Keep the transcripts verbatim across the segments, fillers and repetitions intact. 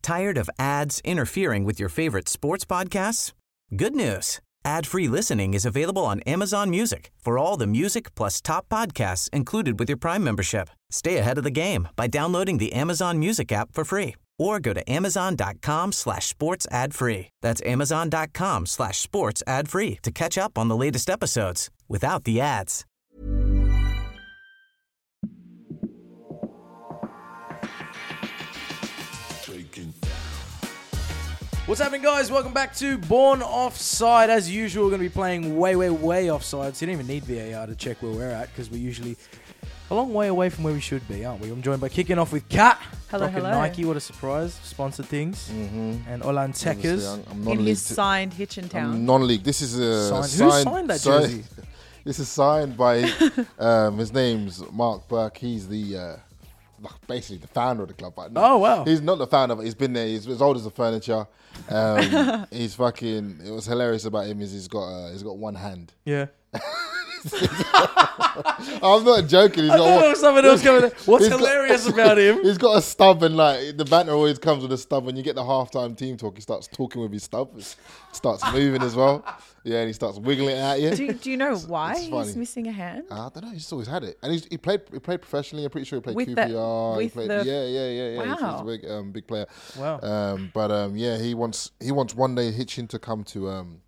Tired of ads interfering with your favorite sports podcasts? Good news. Ad-free listening is available on Amazon Music for all the music plus top podcasts included with your Prime membership. Stay ahead of the game by downloading the Amazon Music app for free or go to amazon.com slash sports ad free. That's amazon.com slash sports ad free to catch up on the latest episodes without the ads. What's happening, guys? Welcome back to Born Offside. As usual, we're going to be playing way, way, way offside. So you don't even need V A R to check where we're at because we're usually a long way away from where we should be, aren't we? I'm joined by kicking off with Kat. Hello, rocking hello. Nike, what a surprise. Sponsored things. Mm-hmm. And Olan Tekers. I'm, I'm In non-league. his signed Hitchin Town. I'm non-league. This is a Signed- signed. Who signed that signed- jersey? This is signed by. um, his name's Mark Burke. He's the uh, like, basically the founder of the club. But no, Oh, wow. He's not the founder, but he's been there. He's as old as the furniture. Um, he's fucking. It was hilarious about him. Is he's got uh, he's got one hand. Yeah. I'm not joking. He's I got thought one, there was something else coming there. What's He's got- hilarious about him? He's got a stub, and like the banter always comes with a stub. When you get the halftime team talk, he starts talking with his stub. It starts moving as well. Yeah, and he starts wiggling it at you. Do, do you know It's- why it's he's funny. missing a hand? I don't know. He's always had it, and he's, he played. He played professionally. I'm pretty sure he played With Q the- P R. he with played, the- yeah, yeah, yeah, yeah. He's, Wow. he's a big, um, big player. Wow. Um, but um, yeah, he wants he wants one day Hitchin to come to um,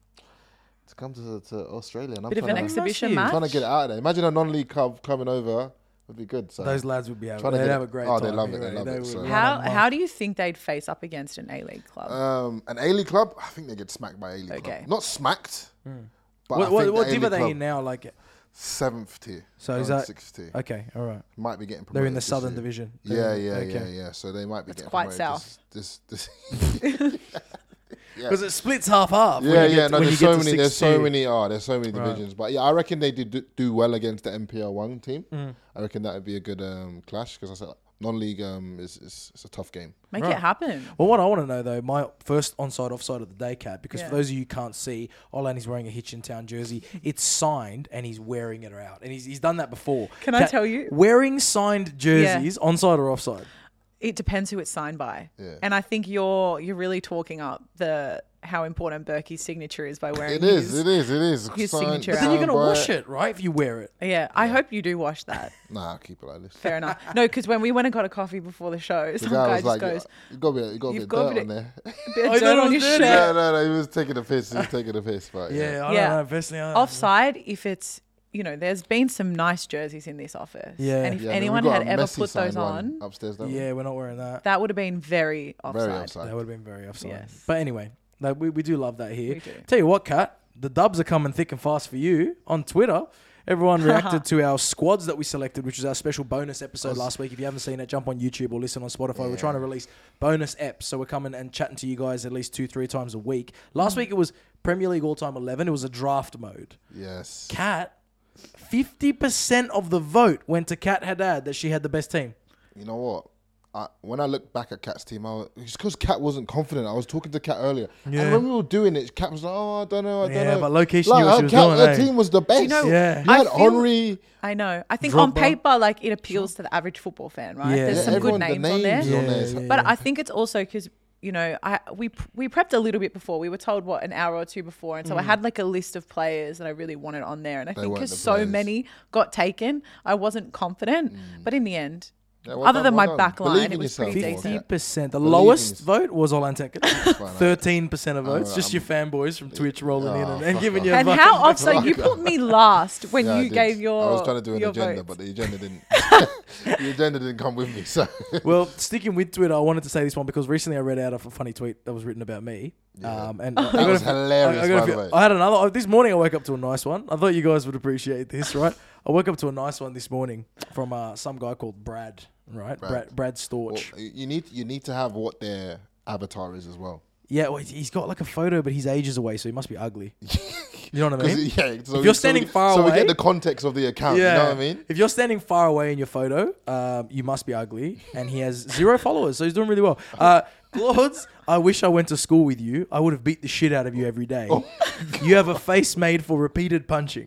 to come to, to Australia. And I'm Bit of trying an to, exhibition Massive. match. trying to get it out of there. Imagine a non-league club coming over. Would be good. So. Those lads would be able Trying to They'd get have it- a great oh, time. they love it, they anyway. love it, would so- run How amok. how do you think they'd face up against an A-League club? Um, an A-League club, I think they get smacked by A-League Okay. club. Not smacked, but Hmm. What, I what, think what the div are A-League they club, in now? Like, Seventh tier. So is going that- sixth tier? okay, all right. Might be getting promoted. They're in the this Southern year. Division. Yeah, They're- yeah, okay. yeah, yeah. So they might be That's getting quite promoted south. This, this, this Because it splits half half. yeah, yeah. No, when there's you get so to many. There's six so two. many. Oh, there's so many Right. divisions. But yeah, I reckon they did do, do well against the M P L one team. Mm. I reckon that would be a good um, clash because I said non-league um, is, is it's a tough game. Make Right. it happen. Well, what I want to know, though, my first onside offside of the day, Cat, because Yeah. for those of you who can't see, Olan is wearing a Hitchin Town jersey. It's signed, and he's wearing it out. And he's, he's done that before. Can I Kat, tell you? Wearing signed jerseys, onside or offside? It depends who it's signed by. Yeah. And I think you're you're really talking up the how important Berkey's signature is by wearing It his. is. It is. It is. his Signed- signature But then you're going to signed wash by- it, right, if you wear it? Yeah, I hope you do wash that. Nah, I'll keep it like this. Fair enough. No, because when we went and got a coffee before the show, The some guy guy was just like, goes, "You got a bit, you got a "You've bit got a dirt bit on there." a bit Oh, of you thought dirt it on was your dirty? shirt. No, no, no. He was taking a piss. He was taking a piss. But yeah. Yeah, I Yeah. don't know. Personally, I Offside, if it's, you know, there's been some nice jerseys in this office. Yeah. And if Yeah, I mean, anyone we got had a ever Messi put those signed one on, upstairs, don't we? Yeah, we're not wearing that. that would have been very offside. Very offside. That would have been very offside. Yes. But anyway, like, we, we do love that here. We do. Tell you what, Kat, the dubs are coming thick and fast for you on Twitter. Everyone reacted to our squads that we selected, which was our special bonus episode last week. If you haven't seen it, jump on YouTube or listen on Spotify. We're Yeah. trying to release bonus eps, so we're coming and chatting to you guys at least two, three times a week. Last week it was Premier League All-Time eleven. It was a draft mode. Yes. Kat, fifty percent of the vote went to Kat Haddad that she had the best team. You know what? I, when I look back at Kat's team, I was, it's because Kat wasn't confident. I was talking to Kat earlier, Yeah. and when we were doing it, Kat was like, "Oh, I don't know, I don't Yeah, know." but low-key she like, knew what her she was Kat- doing, Her eh? team was the best. you know, Yeah. You I had feel- Henry. I know. I think on Drogba. paper, like, it appeals to the average football fan, right? Yeah. There's Yeah, some good everyone- the names, on there. names on there is- Yeah, yeah, But yeah. I think it's also because, you know, I we we prepped a little bit before. We were told, what, an hour or two before. And so Mm. I had like a list of players that I really wanted on there. And I They think weren't because the so players. many got taken, I wasn't confident. But in the end, Yeah, well other done, than well my done. back line, Believe it in was yourself, pretty Paul. decent. fifty percent. The Believe in lowest yourself. vote was Olan Tekers. fine, thirteen percent of votes. I'm- Just your fanboys from Twitch rolling in Oh, and, and fuck giving off. you a And fucking how offside fuck you off. put me last when Yeah, I you did. gave your I was trying to do an your agenda, votes. but the agenda didn't. the agenda didn't come with me. So Well, sticking with Twitter, I wanted to say this one because recently I read out of a funny tweet that was written about me. Yeah. Um, and That I was gotta- hilarious, I, gotta by the feel- way. I had another. oh, This morning I woke up to a nice one. I thought you guys would appreciate this, right? I woke up to a nice one this morning from uh, some guy called Brad, right? Brad, Brad. Brad Storch. well, you need you need to have what their avatar is as well. Yeah, well, he's got like a photo, but he's ages away, so he must be ugly. You know what I 'Cause mean? it- yeah, so If we- you're so standing we, far so we away- get the context of the account. You know what I mean? If you're standing far away in your photo, um, you must be ugly. And he has zero followers, so he's doing really well. Uh, Claudes, I wish I went to school with you. I would have beat the shit out of you every day. Oh. You have a face made for repeated punching.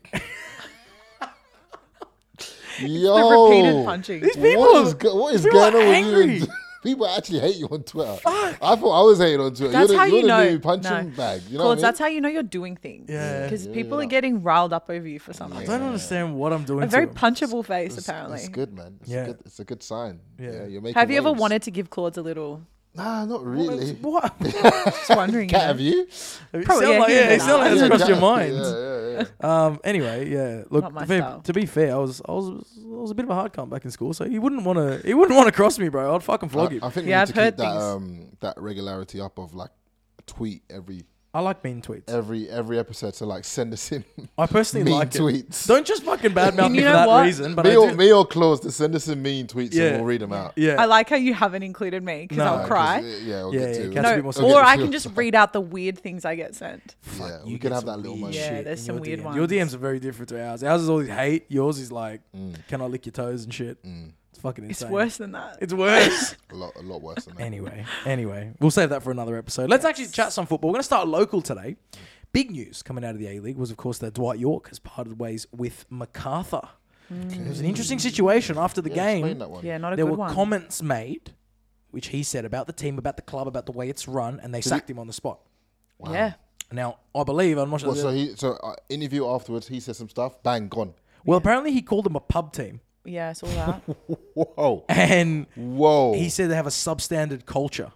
Yo, The repeated punching. These people, what is, go- what is people going are on angry. with you? People actually hate you on Twitter. I thought I was hating on Twitter. That's you're the, how you're you the know. new punching No. bag. You know Claude, what I mean? that's how you know you're doing things. Yeah. Because Yeah, people yeah. are getting riled up over you for something. I don't understand what I'm doing. A very to him. punchable face, It's, apparently. it's good, man. It's, Yeah. a good, it's a good sign. Yeah. Yeah, you're making Have you ever waves. wanted to give Claude a little? Nah, not really. What? Just wondering. Cat, you know? have you? It Probably, sound yeah, like, he yeah, it did sound like that. that's Yeah, crossed your Cat- mind. Yeah, yeah, yeah. Um. Anyway, yeah. Look, Not my to, fair, style. to be fair, I was, I was, I was a bit of a hard cunt back in school, so he wouldn't want to, he wouldn't want to cross me, bro. I'd fucking flog him. I, I think Yeah, we I've need to heard keep that things. um that regularity up of like a tweet every I like mean tweets. every every episode. So like send us in I personally mean like it. tweets. Don't just fucking badmouth And me you for know that what? reason. But I me or do, me or Claus to send us in mean tweets Yeah. and we'll read them out. yeah, I like how you haven't included me because No, I'll 'cause, cry. Uh, Yeah, we'll Yeah, get yeah, to Cat's it. a No, bit more We'll or get I to can it. just read out the weird things I get sent. Yeah, you we can get have some that little weird moment. Yeah, shit there's in some your weird D Ms. ones. Your D Ms are very different to ours. Ours is always hate. Yours is like, Mm. can I lick your toes and shit? It's fucking It's insane. worse than that. It's worse. A lot, a lot worse than that. Anyway, anyway, we'll save that for another episode. Let's actually chat some football. We're going to start local today. Big news coming out of the A-League was, of course, that Dwight York has parted ways with MacArthur. It was an interesting situation after the Yeah, explain game. that one. Yeah, not a There good were one. comments made, which he said about the team, about the club, about the way it's run, and they sacked him on the spot. Wow. Yeah. Now, I believe, I'm not sure. Well, so he so uh, interview afterwards, he said some stuff. Bang, gone. well, apparently he called them a pub team. Yeah, I saw that. Whoa, And whoa. he said they have a substandard culture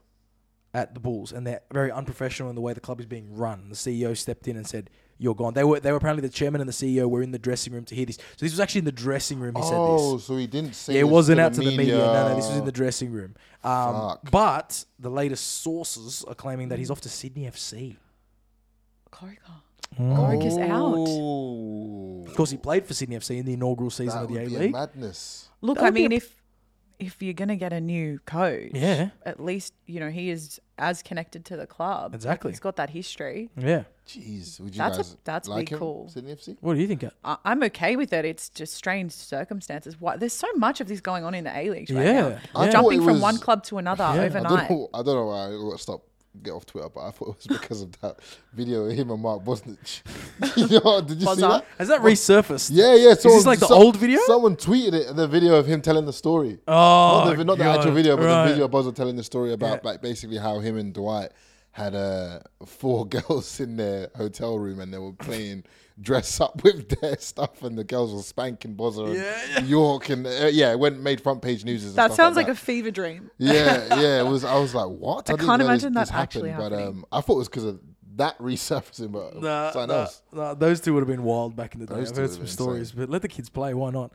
at the Bulls, and they're very unprofessional in the way the club is being run. The C E O stepped in and said, "You're gone." They were they were apparently the chairman and the C E O were in the dressing room to hear this. So this was actually in the dressing room. He said oh, this. so he didn't say. Yeah, it this wasn't to out to the media. No, no, this was in the dressing room. Um, Fuck. but the latest sources are claiming that he's off to Sydney F C. Corica. Mm. Corica's out. Oh, Of course, he played for Sydney F C in the inaugural season that of the would be a A-League. madness. Look, That I would be mean, a- if if you're gonna get a new coach, Yeah. at least you know he is as connected to the club. Exactly. He's got that history. Yeah. Jeez, would you That's a- guys that's like big him? cool. Sydney F C? What do you think? Kat? I, I'm okay with it. It's just strange circumstances. Why there's so much of this going on in the A Leagues right Yeah. now. Yeah. I thought Jumping it from was- one club to another Yeah. I don't I overnight. don't know. I don't know why I got to stop. Get off Twitter, but I thought it was because of that video of him and Mark Bosnich. you know, did you see Bozza? that? Has that resurfaced? Yeah, yeah. Is this like the old video? Someone tweeted it, the video of him telling the story. Oh, not the, not the God. actual video, but Right. the video of Bozza telling the story about Yeah. like basically how him and Dwight had uh, four girls in their hotel room and they were playing dress up with their stuff, and the girls were spanking Bozza and Yeah, yeah. York, and uh, yeah, it went made front page news. And That stuff sounds like, that. a fever dream. Yeah, yeah, it was. I was like, what? I didn't can't know imagine this, that this actually happened, but happening. um, I thought it was because of that resurfacing, but Nah, something nah, else. nah, those two would have been wild back in the day. Those I've two heard would some have been stories, insane. but let the kids play. Why not?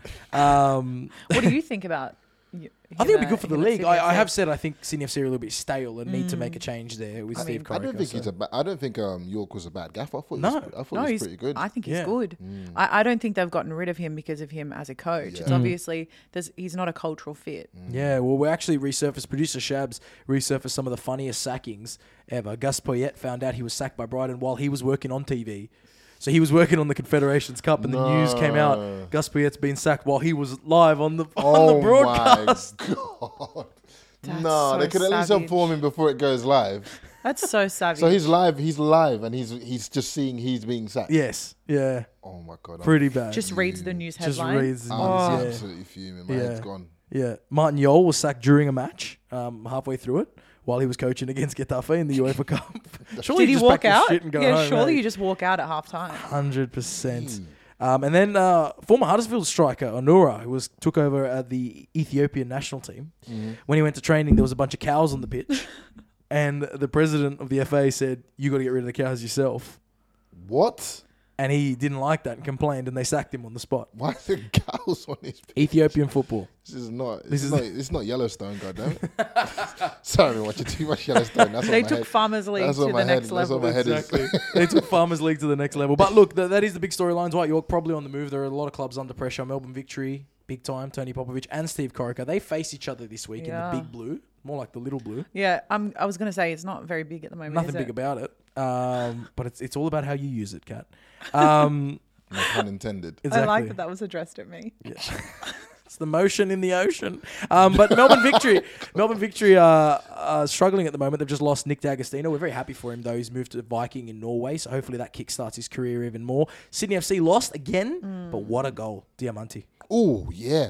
Um, What do you think about? y- I think it'd be him, good for uh, the him at league. Sydney I, F C? I have said I think Sydney F C are a little bit stale and need to make a change there with I Steve mean, Corica. I don't think so- he's a. Ba- I don't think um, York was a bad gaffer. I thought. No. he was, I thought No, he was he's pretty good. I think he's Yeah. good. I, I don't think they've gotten rid of him because of him as a coach. It's Yeah. obviously there's he's not a cultural fit. Yeah, well, we actually resurfaced. Producer Shabs resurfaced some of the funniest sackings ever. Gus Poyet found out he was sacked by Brighton while he was working on T V. So he was working on the Confederations Cup, and the news came No. out. Gus Poyet's been sacked while he was live on the on oh the broadcast. my god! That's no, so they could at least savage. inform him before it goes live. That's so savage. So he's live. He's live, and he's he's just seeing he's being sacked. Yes, yeah, Oh my god! I'm, pretty bad. just reads the news Just headline. reads the I'm news, yeah. absolutely fuming. My Yeah. head's gone. Yeah, Martin Yole was sacked during a match, um, halfway through it, while he was coaching against Getafe in the UEFA Cup. Surely Did he just walk pack his out? shit and go yeah, home, surely eh? you just walk out at half time. Hundred percent. Um, and then uh, former Huddersfield striker Onura, who was took over at the Ethiopian national team, when he went to training, there was a bunch of cows on the pitch, and the president of the F A said, "You got to get rid of the cows yourself." What? And he didn't like that and complained, and they sacked him on the spot. Why are the cows on his? Ethiopian football. This is not. This, This is, is- not. It's not Yellowstone, goddamn. Sorry, I'm watching too much Yellowstone. That's They on my took head. Farmers League That's to what the my head- next that's level. what my head is. Exactly. They took Farmers League to the next level. But look, th- that is the big storyline. Dwight York probably on the move. There are a lot of clubs under pressure. Melbourne Victory, big time. Tony Popovich and Steve Corica. They face each other this week Yeah. in the big blue. More like the little blue. Yeah, I'm, I was going to say it's not very big at the moment. Nothing is big it? about it. Um, but it's it's all about how you use it, Kat. Um, No pun intended. exactly. I like that that was addressed at me. Yeah. It's the motion in the ocean. Um, but Melbourne Victory, Melbourne Victory are, are struggling at the moment. They've just lost Nick D'Agostino. We're very happy for him, though. He's moved to Viking in Norway, so hopefully that kickstarts his career even more. Sydney F C lost again, but what a goal, Diamanti. Oh yeah,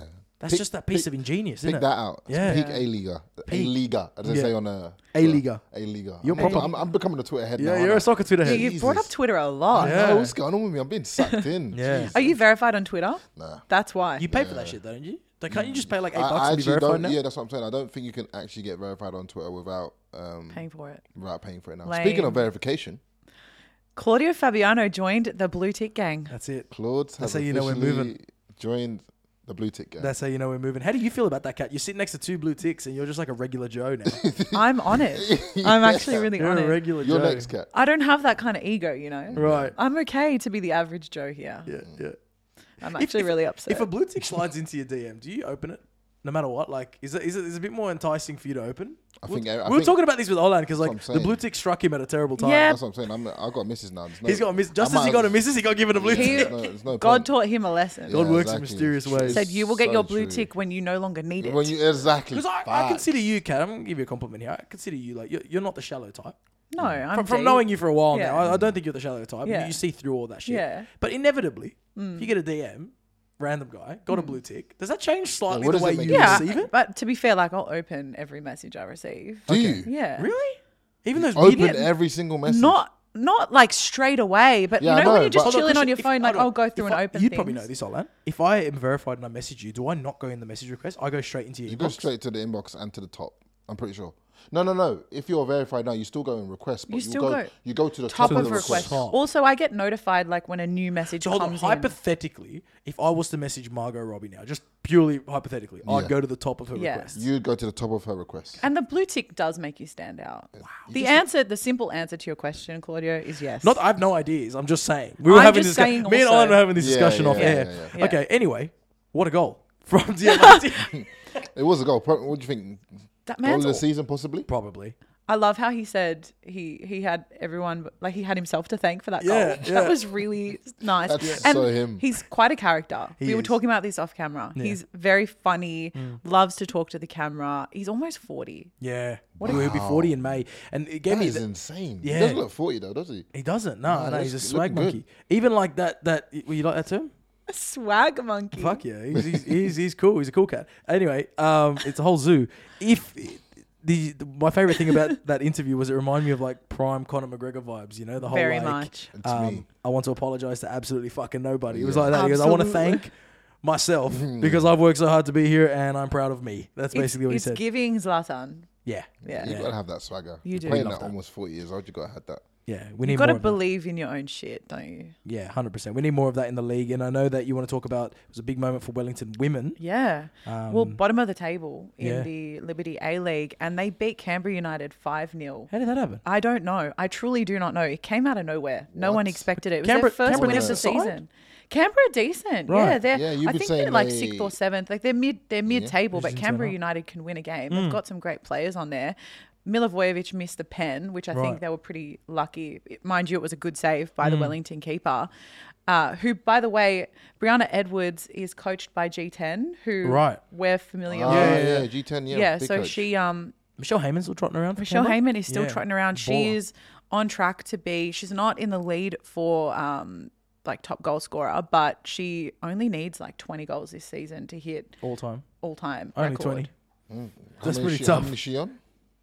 That's Pick- just that piece pick- of ingenious, Pick isn't that it? out. Yeah. Peak Yeah. A Liga. A Peak. Liga, as they Yeah. say on a A Liga. A Liga. You're I'm, proper- I'm, I'm becoming a Twitter head now. Yeah, aren't you're I? a soccer Twitter Yeah, head. you've brought up Jesus. Twitter a I lot. Yeah. know what's going on with me. I'm being sucked in. Yeah. Jeez. Are you verified on Twitter? Nah. That's why. You pay for that shit, though, don't you? Like, can't you just pay like eight I, bucks I to be actually verified don't. now? Yeah, that's what I'm saying. I don't think you can actually get verified on Twitter without um, Paying for it. without paying for it now. Lame. Speaking of verification, Claudio Fabiano joined the Blue Tick Gang. That's it. Claude has That's how you know we're officially moving. joined the blue tick gang. That's how you know we're moving. How do you feel about that, Cat? You're sitting next to two blue ticks and you're just like a regular Joe now. I'm on it. I'm actually really You're on a it. regular Your Joe. next cat. I don't have that kind of ego, you know. Right. I'm okay to be the average Joe here. Yeah, yeah. I'm If- actually if- really upset. If a blue tick slides into your D M, do you open it? No matter what, like, is it is it is it a bit more enticing for you to open? I we think. I we were think- talking about this with Olan because like That's what the I'm blue saying. tick struck him at a terrible time. Yeah. That's what I'm saying. I'm, I've got misses now. There's no, He's got a miss. Just I as he might- got a missus, he got given a blue He- tick. no, there's no God point. taught him a lesson. God Yeah, works in exactly. mysterious It's ways. Said you will get so your blue true. tick when you no longer need it. When you exactly. Because I, I Facts. consider you, Cat. I'm gonna give you a compliment here. I consider you like you're, you're not the shallow type. no, I'm From, from deep. knowing you for a while Yeah. now, I, I don't think you're the shallow type. Yeah. You, you see through all that shit. Yeah. But inevitably, if you get a D M, random guy got a blue tick, does that change slightly what the does way it make you you Yeah, receive it? but to be fair, like I'll open every message I receive. Do Okay. you Yeah. Really? Even those open weird- every single message? Not not like straight away, but Yeah, I you know, when know, you're just but- Hold on, chilling on Christian, your if- phone, like hold on. I'll go through If and I- open You'd things. probably know this, Olan. If I am verified and I message you, do I not go in the message request? I go straight into your You inbox. go straight to the inbox and to the top. I'm pretty sure. No, no, no. If you're verified now, you still go in request, but You you, still go, go you go to the Top top, of of the request. Top. Also, I get notified like when a new message So hold on, comes in. hypothetically, if I was to message Margot Robbie now, just purely hypothetically, I'd Yeah. go to the top of her Yeah. request. You'd go to the top of her request. And the blue tick does make you stand out. You The just- answer, the simple answer to your question, Claudio, is yes. Not, I have no ideas. I'm just saying. We were I'm having just this. discu- saying Me and also. Alan were having this Yeah, discussion yeah, off yeah, air. yeah, yeah. Okay. Anyway, what a goal from Diamante. It was a goal. Pro- What do you think? that Goal of mantle. the season, possibly? Probably. I love how he said he he had everyone like he had himself to thank for that Yeah, goal. yeah. That was really nice. That's and so him. He's quite a character. He we were is. talking about this off camera. Yeah. He's very funny, loves to talk to the camera. He's almost forty. Yeah. He'll be forty in May. And it gave That me is the, insane. Yeah. He doesn't look forty, though, does he? He doesn't. No, No, no, that's he's a good- swag looking monkey. Even like that, that, will you like that term? A swag monkey. Fuck yeah. He's, he's, he's, he's cool. He's a cool cat. Anyway, um, it's a whole zoo. If the, the my favorite thing about that interview was it reminded me of like prime Conor McGregor vibes, you know, the whole Very like, much. It's um, me. I want to apologize to absolutely fucking nobody. It was Yeah. like that. He goes, I want to Absolutely. thank myself because I've worked so hard to be here and I'm proud of me. That's It's, basically what he it's said. giving Zlatan. Yeah. Yeah. You Yeah. gotta have that swagger. You You're do. Playing Love at that. almost forty years old, you gotta have that. Yeah. We need You've got more to of that. believe in your own shit, don't you? Yeah, one hundred percent. We need more of that in the league. And I know that you want to talk about it was a big moment for Wellington women. Yeah. Um, well, bottom of the table in yeah. the Liberty A League, and they beat Canberra United five nil. How did that happen? I don't know. I truly do not know. It came out of nowhere. No What? one expected it. It was Canberra- their first Canberra win of the decent side? season. Canberra decent. Right. Yeah, they're Yeah, you've I been think they're saying like they- sixth or seventh. Like they're mid they're mid table, They but just Canberra turn up. United can win a game. Mm. They've got some great players on there. Milivojevic missed the pen, which I Right. think they were pretty lucky. It- Mind you, it was a good save by Mm. the Wellington keeper. Uh, who, by the way, Brianna Edwards is coached by G ten, who Right. we're familiar Ah, with. yeah, yeah, yeah. G ten, yeah. Yeah, big so coach. she um Michelle Heyman's still trotting around for Michelle Canberra? Heyman is still Yeah. trotting around. She Baller. is on track to be. She's not in the lead for um like top goal scorer, but she only needs like twenty goals this season to hit all time. all time Only record. twenty. How That's many pretty she, tough. How many is she on?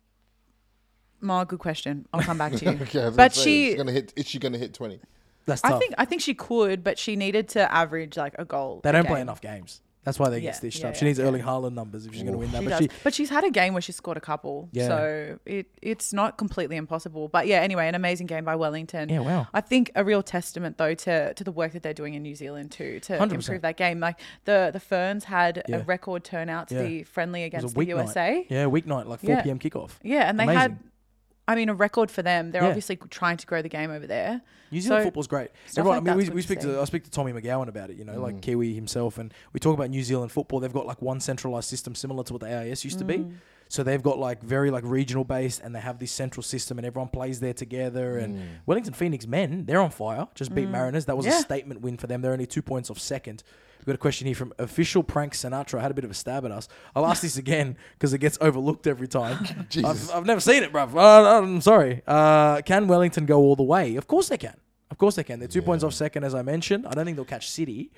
Ma, good question. I'll come back to you. Okay, I was But gonna say, she- she's gonna hit. Is she gonna hit twenty? That's I tough. think I think she could, but she needed to average like a goal. they a don't game. play enough games. That's why they get Yeah, stitched yeah, up. She yeah, needs yeah. Erling Haaland numbers if she's going to win that. She but does. she, But she's had a game where she scored a couple, Yeah. so it it's not completely impossible. But yeah, anyway, an amazing game by Wellington. Yeah, wow. I think a real testament though to to the work that they're doing in New Zealand too to one hundred percent. improve that game. Like the the Ferns had Yeah. a record turnout to Yeah. the friendly it was against a the U S A. weeknight. Yeah, weeknight, like four Yeah. p.m. kickoff. Yeah, and they Amazing. had. I mean, a record for them. They're Yeah. obviously trying to grow the game over there. New Zealand So, football's great. stuff Everyone, like I mean, we, that's we good speak to to see. I speak to Tommy McGowan about it. You know, like Kiwi himself, and we talk about New Zealand football. They've got like one centralized system similar to what the A I S used to be. Mm. So they've got like very like regional based, and they have this central system, and everyone plays there together. And Wellington Phoenix men, they're on fire. Just beat Mariners. That was a Mm. Yeah. statement win for them. They're only two points off second. We've got a question here from official Prank Sinatra. Had a bit of a stab at us. I'll ask this again because it gets overlooked every time. Jesus. I've, I've never seen it, bruv. Uh, I'm sorry. Uh, can Wellington go all the way? Of course they can. Of course they can. They're two points off second, as I mentioned. I don't think they'll catch City,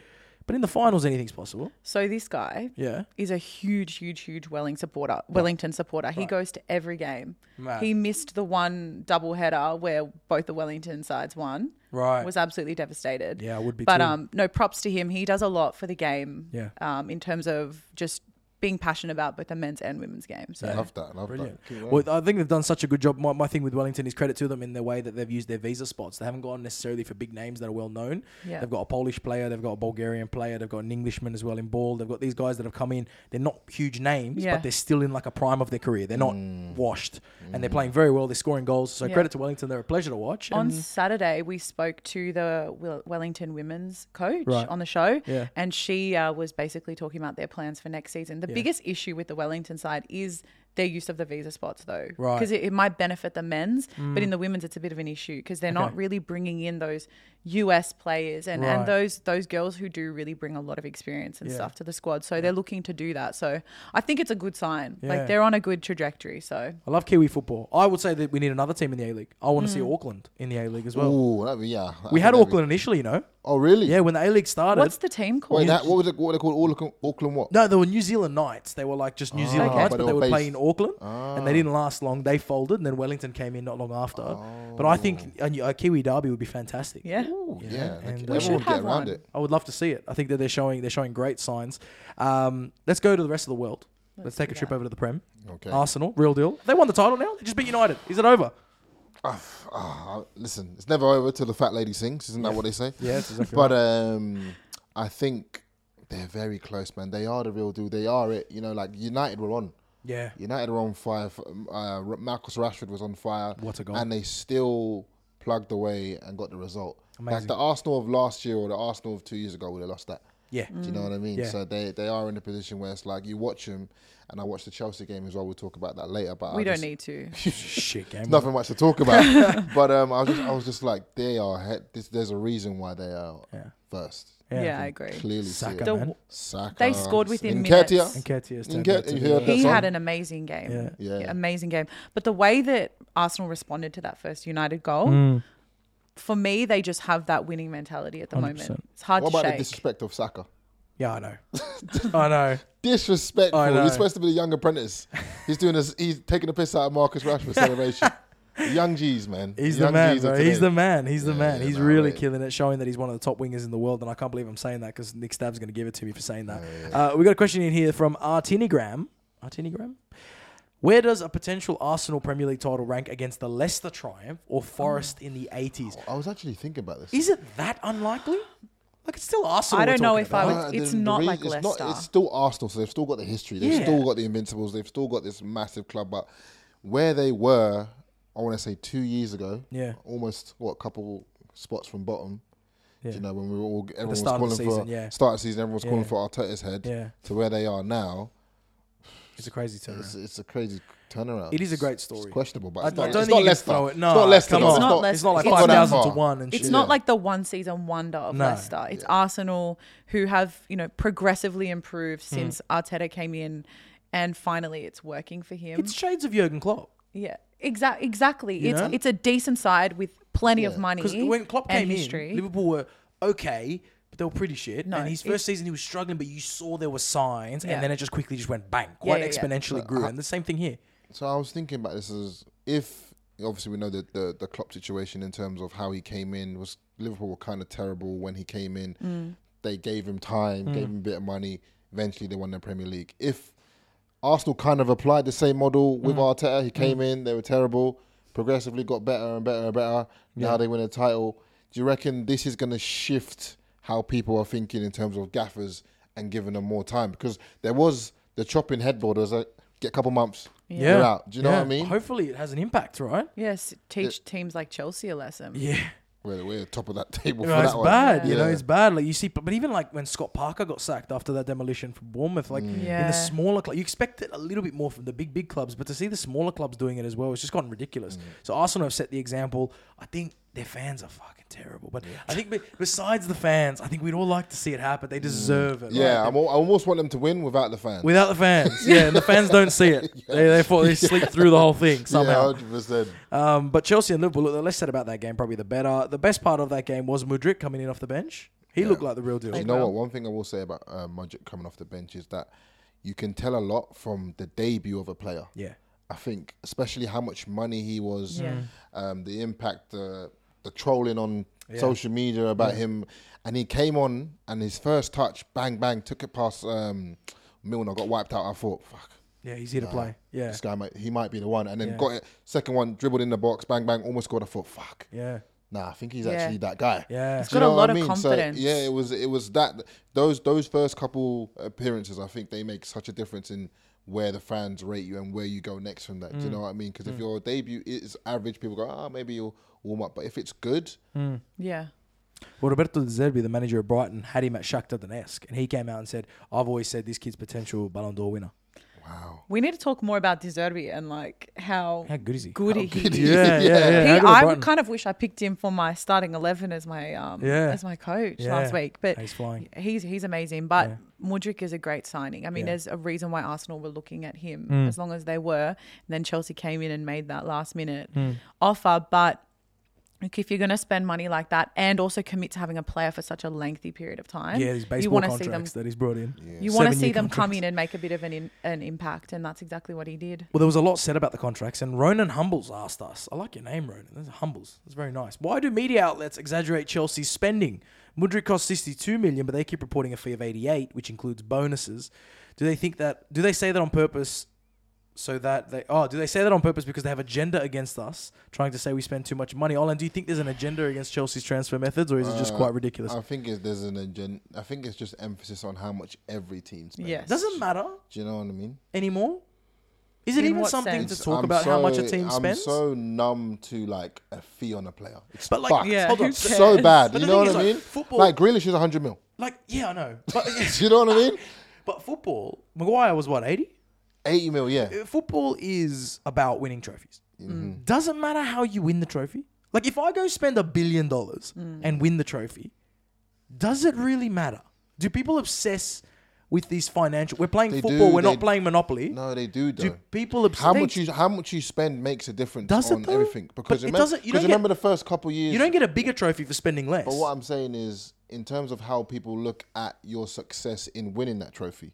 But in the finals, anything's possible. So this guy Yeah. is a huge, huge, huge Welling supporter, Wellington supporter. He Right. goes to every game. Mad. He missed the one double header where both the Wellington sides won. Right. Was absolutely devastated. Yeah, I would be But too. um, no, props to him. He does a lot for the game. Yeah. Um, in terms of just being passionate about both the men's and women's game. So I love that. I love Brilliant. that. Keep going. Well, I think they've done such a good job. My, my thing with Wellington is credit to them in the way that they've used their visa spots. They haven't gone necessarily for big names that are well known. Yeah. They've got a Polish player, they've got a Bulgarian player, they've got an Englishman as well in ball. They've got these guys that have come in. They're not huge names, Yeah. but they're still in like a prime of their career. They're not Mm. washed, and they're playing very well. They're scoring goals. So Yeah. credit to Wellington. They're a pleasure to watch. on And Saturday, we spoke to the Wel- Wellington women's coach Right. on the show, Yeah. and she uh, was basically talking about their plans for next season. The Yeah. biggest issue with the Wellington side is their use of the visa spots, though, Right. because it, it might benefit the men's, but in the women's, it's a bit of an issue because they're not Okay. really bringing in those U S players and, Right. and those those girls who do really bring a lot of experience and Yeah. stuff to the squad. So they're looking to do that. So I think it's a good sign. Yeah. Like they're on a good trajectory. So I love Kiwi football. I would say that we need another team in the A League. I want to Mm. see Auckland in the A League as well. Ooh, that'd be, yeah. I We think had that'd be- Auckland initially, you know. Oh, really? Yeah, when the A League started. what's the team called? Wait, that, what was it? What were they called? Auckland, Auckland what? No, they were New Zealand Knights. They were like just New Ah, Zealand Okay. Knights, but but, they they were were based- playing in Auckland, and they Ah. didn't last long. They folded, and then Wellington came in not long after. But I think a, a Kiwi derby would be fantastic. yeah. Ooh, Yeah, yeah. and, like, uh, We everyone should would get have around one. it. I would love to see it. I think that they're showing they're showing great signs. Um, let's go to the rest of the world. Let's, Let's take do a trip that. over to the Prem. Okay. Arsenal, real deal. They won the title now. They just beat United. Is it over? Ah, listen, it's never over till the fat lady sings. Isn't that what they say? Yeah, that's exactly But um, I think they're very close, man. They are the real deal. They are it. You know, like United were on. Yeah. United were on fire. Uh, Marcus Rashford was on fire. What a goal. And they still plugged away and got the result. Amazing. Like the Arsenal of last year or the Arsenal of two years ago would have lost that. Yeah. Do you know what I mean? Yeah. So they, they are in a position where it's like you watch them, and I watched the Chelsea game as well. We'll talk about that later. But We I don't just, need to. Shit game. nothing much to talk about. But um, I was just I was just like they are. Head, this, there's a reason why they are Yeah. first. Yeah, I agree. Clearly, see Saka, it. The- man. Saka. They scored within Nketiah. minutes. Nketiah's turned Nketiah, out to you be- heard that He song? had an amazing game. Yeah. Yeah. Amazing game. But the way that Arsenal responded to that first United goal, Mm. for me, they just have that winning mentality at the one hundred percent. moment. It's hard What to about the shake. disrespect of Saka? Yeah, I know. I know. Disrespectful. I know. He's supposed to be the young apprentice. He's doing this. He's taking a piss out of Marcus Rashford celebration. The young G's, man. He's young the man, G's of bro. He's today. the man. He's the Yeah, man. yeah, he's nah, really mate. killing it, showing that he's one of the top wingers in the world. And I can't believe I'm saying that because Nick Stab's going to give it to me for saying that. Uh, we got a question in here from Artinigram. Artinigram? Where does a potential Arsenal Premier League title rank against the Leicester triumph or Forest in the eighties? I was actually thinking about this. Is it that unlikely? Like, it's still Arsenal. I we're don't know talking if I about. would- Uh, it's the- the not reason- like it's Leicester. it's still Arsenal, so they've still got the history. They've Yeah. still got the Invincibles. They've still got this massive club. But where they were, I want to say two years ago, Yeah. almost what a couple spots from bottom. Yeah. You know, when we were all everyone was start of calling the for season, yeah. start of the season, everyone was calling Yeah. for Arteta's head. Yeah. To where they are now, It's a crazy turnaround. it's, it's a crazy turnaround. It is a great It's- story. It's questionable, but I it's don't, not, don't it's think not you can Leicester. throw it. No, it's not Leicester. come though. on. It's not It's not like Leicester. five It's not thousand that to far. one and It's shit. not Yeah. like the one season wonder of No. Leicester. It's Arsenal who have, you know, progressively improved Hmm. since Arteta came in, and finally it's working for him. It's shades of Jurgen Klopp. yeah, exa- exactly. You it's know? it's a decent side with plenty of Yeah. money. Because when Klopp and came history. in, Liverpool were okay, but they were pretty shit. No, and his it- first season, he was struggling, but you saw there were signs, Yeah. and then it just quickly just went bang, Yeah, quite yeah, yeah. exponentially grew. And the same thing here. So I was thinking about this as if obviously we know that the the Klopp situation in terms of how he came in was Liverpool were kind of terrible when he came in. Mm. They gave him time, Mm. gave him a bit of money. Eventually, they won the Premier League. If Arsenal kind of applied the same model with Mm. Arteta, he came in, they were terrible, progressively got better and better and better. Now Yeah. they win a title. Do you reckon this is going to shift how people are thinking in terms of gaffers and giving them more time? Because there was the chopping headboard. It was like, get a couple months, Yeah. you're out. Do you know Yeah. what I mean? Hopefully, it has an impact, right? yes, teach teams like Chelsea a lesson. Yeah. We're, we're top of that table You for know, that it's one. bad. You know, Yeah. it's bad. Like you see, but, but even like when Scott Parker got sacked after that demolition from Bournemouth, like in Yeah. the smaller clubs, you expect it a little bit more from the big, big clubs, but to see the smaller clubs doing it as well, it's just gotten ridiculous. So Arsenal have set the example. I think their fans are fucking terrible, but I think be, besides the fans, I think we'd all like to see it happen. They deserve it. Yeah, right? I'm al- I almost want them to win without the fans. Without the fans, yeah, and the fans don't see it. They they, fall, they sleep through the whole thing yeah, somehow. one hundred percent. Um, but Chelsea and Liverpool, look, the less said about that game, probably the better. The best part of that game was Mudryk coming in off the bench. He Yeah. looked like the real deal. You know what? One thing I will say about uh, Modric coming off the bench is that you can tell a lot from the debut of a player. Yeah. I think, especially how much money he was, Yeah. um, the impact, the the trolling on Yeah. social media about him, and he came on and his first touch, bang bang, took it past um, Milner, got wiped out. I thought, fuck, Yeah, he's here to play. Yeah. this guy might he might be the one, and then Yeah. got it. Second one, dribbled in the box, bang bang, almost scored. I thought, fuck, Yeah. nah, I think he's Yeah. actually that guy. Yeah. He's Do you got a know lot what I of mean? confidence. So, yeah, it was it was that those those first couple appearances. I think they make such a difference in where the fans rate you and where you go next from that. Do you know what I mean? Because if your debut is average, people go, oh, maybe you'll warm up. But if it's good, Yeah. Well, Roberto De Zerbi, the manager of Brighton, had him at Shakhtar Donetsk, and he came out and said, "I've always said this kid's potential Ballon d'Or winner." wow. We need to talk more about De Zerbi and like how How good is he? good How he good is. he is. Yeah, yeah, yeah. He, How good at I Brighton? kind of wish I picked him for my starting eleven as my um Yeah. as my coach Yeah. last week. But He's flying. he's he's amazing. But Yeah. Mudryk is a great signing. I mean, Yeah. there's a reason why Arsenal were looking at him Mm. as long as they were. And then Chelsea came in and made that last minute Mm. offer. But look, if you're going to spend money like that and also commit to having a player for such a lengthy period of time, Yeah, these you baseball want to see them. contracts that he's brought in. You want to see Seven-year them come contracts. in and make a bit of an in, an impact, and that's exactly what he did. Well, there was a lot said about the contracts, and Ronan Humbles asked us. I like your name, Ronan. That's Humbles. That's very nice. Why do media outlets exaggerate Chelsea's spending? Mudryk cost sixty-two million, but they keep reporting a fee of eighty-eight, which includes bonuses. Do they think that? Do they say that on purpose? So that they oh, do they say that on purpose because they have agenda against us, trying to say we spend too much money? Olan, do you think there's an agenda against Chelsea's transfer methods, or is it just Uh, quite ridiculous? I think it's, there's an agenda. I think it's just emphasis on how much every team spends. Yes. Doesn't matter Do you know what I mean? anymore. Is it In even what something sense? to talk I'm about how much a so- team spends? I'm so numb to like a fee on a player. It's But, like, fucked. Yeah, hold who on. cares? so bad. But you the know thing what is, I like, mean? football- Like Grealish is one hundred mil. Like, yeah, I know. But Do you know what I mean? but football, Maguire was what, eighty? eighty mil, yeah. Uh, Football is about winning trophies. Mm-hmm. Doesn't matter how you win the trophy. Like, if I go spend a billion dollars and win the trophy, does it really matter? Do people obsess with these financial? We're playing They football. do, we're they- not playing Monopoly. No, they do though. Do people obsess? how much you how much you spend makes a difference Does it on though? everything. Because But it remember, doesn't- you because don't get- remember the first couple years. You don't get a bigger trophy for spending less. But what I'm saying is, in terms of how people look at your success in winning that trophy.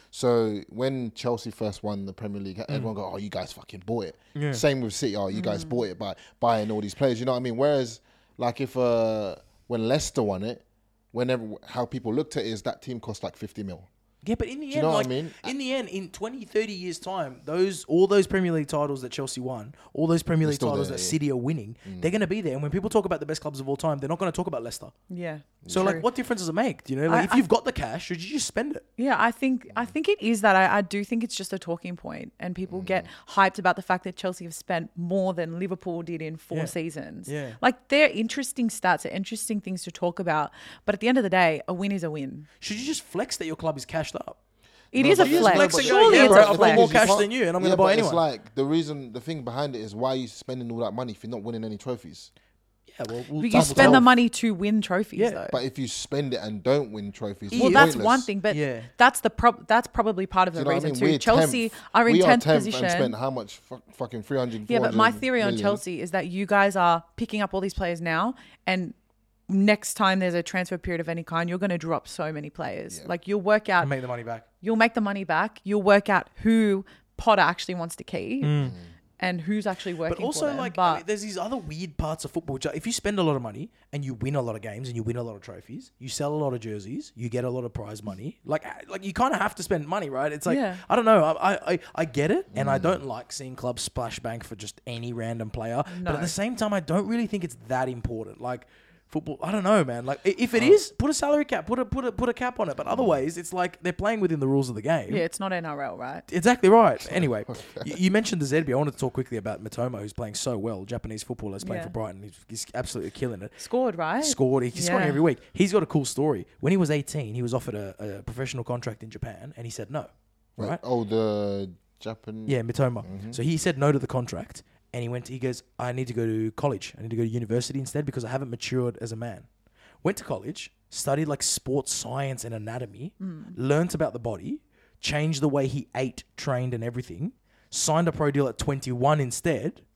So when Chelsea first won the Premier League, everyone go, "Oh, you guys fucking bought it." Mm. Yeah. Same with City. Oh, you guys bought it by buying all these players. You know what I mean? Whereas, like if uh, when Leicester won it, whenever how people looked at it is that team cost like fifty mil. Yeah, but in the you end, know what I like, mean? in the end, in twenty, thirty years' time, those all those Premier League titles that Chelsea won, all those Premier League still titles there, that yeah. City are winning, they're going to be there. And when people talk about the best clubs of all time, they're not going to talk about Leicester. Yeah. So, True. like, what difference does it make? Do you know, like, I- if you've got the cash, should you just spend it? Yeah, I think I think it is that. I, I do think it's just a talking point, and people get hyped about the fact that Chelsea have spent more than Liverpool did in four Yeah. seasons. Yeah. Like they're interesting stats, they're interesting things to talk about. But at the end of the day, a win is a win. Should you just flex that your club is cashed up? It No, is a but you just flex. flex and go, Surely yeah, it's bro, a I've got flex. more You cash can't- than you, and I'm yeah, gonna buy but anyone. It's like the reason, the thing behind it is why are you spending all that money if you're not winning any trophies? Yeah, well, we'll But you time will spend tell. the money to win trophies, Yeah, though. But if you spend it and don't win trophies, well, it's that's pointless. one thing, but Yeah. that's the prob- That's probably part of Do the you know what I reason mean? too. We're Chelsea tenth. are in we tenth are tenth position. and spent how much? Fu- fucking three hundred. Yeah, but my 400 theory on million. Chelsea is that you guys are picking up all these players now, and next time there's a transfer period of any kind, you're going to drop so many players. Yeah. Like you'll work out, And make the money back. you'll make the money back. You'll work out who Potter actually wants to keep Mm. and who's actually working. But also, for them. like, but I mean, there's these other weird parts of football. which are- If you spend a lot of money and you win a lot of games and you win a lot of trophies, you sell a lot of jerseys, you get a lot of prize money. Like, uh, like you kind of have to spend money, right? It's like Yeah. I don't know. I I, I get it, and I don't like seeing clubs splash bank for just any random player. But No. at the same time, I don't really think it's that important. Like. Football, I don't know, man. Like, i- if it is, put a salary cap, put a put a put a cap on it. But otherwise, it's like they're playing within the rules of the game. yeah, it's not N R L, right? Exactly right. Anyway, you, you mentioned the Zerbi. I wanted to talk quickly about Matoma, who's playing so well. Japanese footballer, is playing Yeah. for Brighton. He's, he's absolutely killing it. Scored, right? Scored. He's scoring Yeah. every week. He's got a cool story. When he was eighteen, he was offered a, a professional contract in Japan, and he said no. Right. Right? Oh, the Japan. Yeah, Mitoma. Mm-hmm. So he said no to the contract, and he went. He goes, I need to go to college. I need to go to university instead because I haven't matured as a man. Went to college, studied like sports science and anatomy, learnt about the body, changed the way he ate, trained, and everything. Signed a pro deal at twenty-one instead,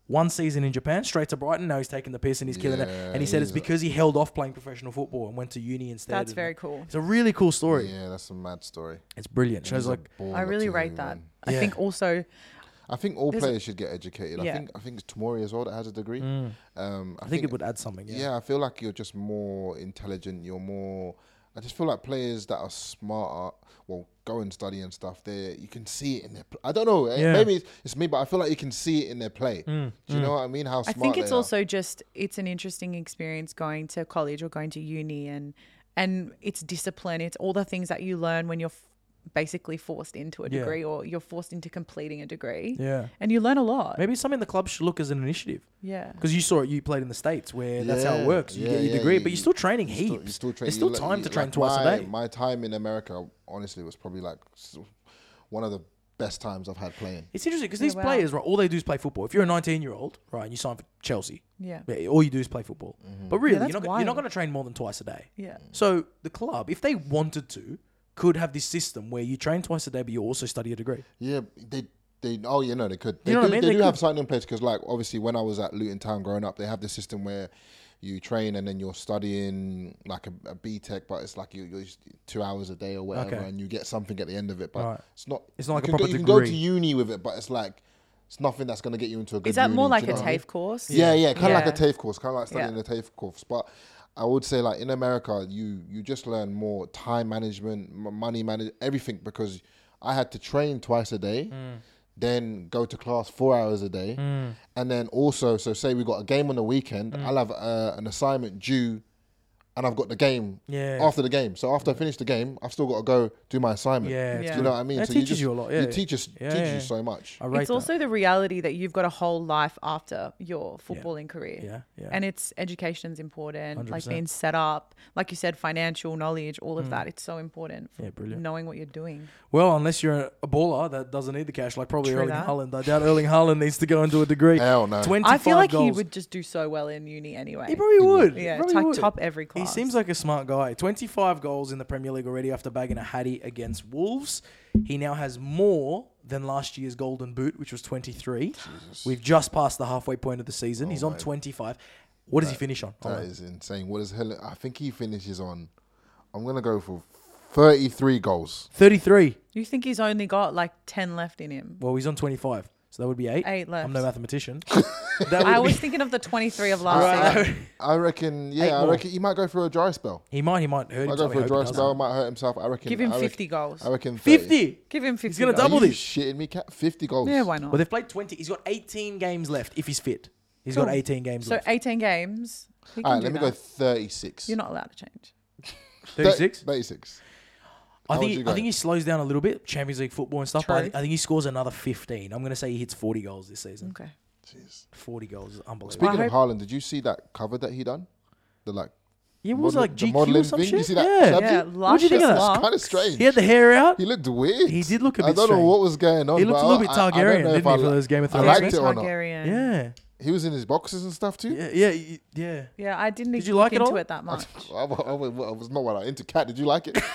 one season in Japan, straight to Brighton. Now he's taking the piss and he's killing it. Yeah, And he said it's he's a- because he held off playing professional football and went to uni instead. That's And very cool. It's a really cool story. Yeah, that's a mad story. It's brilliant. And Shows he's a like baller I really too, rate that. man. I Yeah. think also I think all There's a- players should get educated. I Yeah. think I think it's Tomori as well that has a degree. Mm. Um, I, I think it would add something. Yeah. Yeah, I feel like you're just more intelligent. You're more. I just feel like players that are smarter, well, go and study and stuff. They you can see it in their. Pl- I don't know. eh, Yeah. Maybe it's, it's me, but I feel like you can see it in their play. Mm, Do you mm. know what I mean? How I smart think it's they are. also just it's an interesting experience going to college or going to uni and and it's discipline. It's all the things that you learn when you're f- basically forced into a Yeah. degree or you're forced into completing a degree. Yeah. And you learn a lot. Maybe it's something the club should look as an initiative. Yeah. Because you saw it, you played in the States where that's how it Yeah, works. You yeah, get your yeah, degree, you- but you're still training You heaps. still, you still train, There's you still le- time you- to train like twice my, a day. My time in America, honestly, was probably like s- one of the best times I've had playing. It's interesting because Yeah, these wow. players, right, all they do is play football. If you're a nineteen-year-old, right, and you sign for Chelsea, Yeah. yeah, all you do is play football. Mm-hmm. But really, Yeah, you're that's not, you're not wild. going to train more than twice a day. Yeah. So the club, if they wanted to, could have this system where you train twice a day, but you also study a degree. Yeah, they they oh yeah no they could they You know do, what I mean? they They do have could. something in place because like obviously when I was at Luton Town growing up they have this system where you train and then you're studying like a, a B Tech but it's like you, you're just two hours a day or whatever Okay. and you get something at the end of it but Right. it's not It's not like you a can proper go, you can go to degree. uni with it but it's like it's nothing that's going to get you into a good Is that uni, more do like you a know what I mean? TAFE course? Yeah, yeah, kind of Yeah. like a TAFE course, kind of like studying Yeah. a TAFE course. But I would say, like in America, you you just learn more time management, m- money manage, everything because I had to train twice a day, Mm. then go to class four hours a day, and then also, so say we got a game on the weekend, Mm. I'll have uh, an assignment due. And I've got the game Yeah. after the game. So after I finish the game, I've still got to go do my assignment. Yeah. Yeah. it's Do you know what I mean? That so teaches you, just, you a lot, yeah. It teaches, Yeah, teaches yeah. you so much. I rate It's that. also the reality that you've got a whole life after your footballing career. Yeah, yeah. And it's education's important, one hundred like percent. being set up, like you said, financial knowledge, all of that. It's so important for Mm. Yeah, brilliant. knowing what you're doing. Well, unless you're a, a baller that doesn't need the cash, like probably True Erling that. Haaland. I doubt Erling Haaland needs to go into a degree. Hell no. twenty-five I feel like goals. he would just do so well in uni anyway. He probably would. Yeah, He it's probably like would. top every He class. seems like a smart guy. twenty-five goals in the Premier League already after bagging a hattie against Wolves. He now has more than last year's Golden Boot, which was twenty-three. We've just passed the halfway point of the season. Oh He's on my- twenty-five. What does he finish on? That is insane. What is hell? I think he finishes on. I'm gonna go for thirty-three goals. thirty-three. You think he's only got like ten left in him? Well, he's on twenty-five. So that would be eight. Eight left. I'm no mathematician. that I would was be, thinking of the twenty-three of last Right. season. I reckon. Eight Yeah, I more. reckon he might go for a dry spell. he might, he might hurt Might go himself. for I a hope dry he doesn't. spell. Might hurt himself. I reckon. Give him I reckon, fifty goals. I reckon fifty. Give him fifty gonna goals. double Are you this. shitting me, Cat? fifty goals. Yeah, why not? Well, they've played twenty. He's got eighteen games left if he's fit. He's Cool. got eighteen games So left. eighteen games. He All can right, do let me that. go thirty-six. You're not allowed to change. thirty-six? thirty-six. I How would think you he, go? I think he slows down a little bit, Champions League football and stuff. But I, True. thi- I think he scores another fifteen. I'm going to say he hits forty goals this season. Okay. Jeez. forty goals is unbelievable. Speaking I of Haaland, did you see that cover that he done? The like. yeah, what was it, model- like the G Q modelling or some thing? shit? You see that? Yeah. Shabby? Yeah, What'd you think of luscious that? locks. Kind of strange. He had the hair out. He looked weird. He did look a I bit don't know strange. what was going on. He looked but a little bit I- I- I don't Targaryen, know if didn't I he, for li- those Game of I Thrones liked Very it or not. Targaryen. Yeah. He was in his boxes and stuff too. Yeah, yeah, y- yeah. Yeah, I didn't Did look you like it into all? it that much. I, wa- I wa- I was not what I into. Cat, did you like it?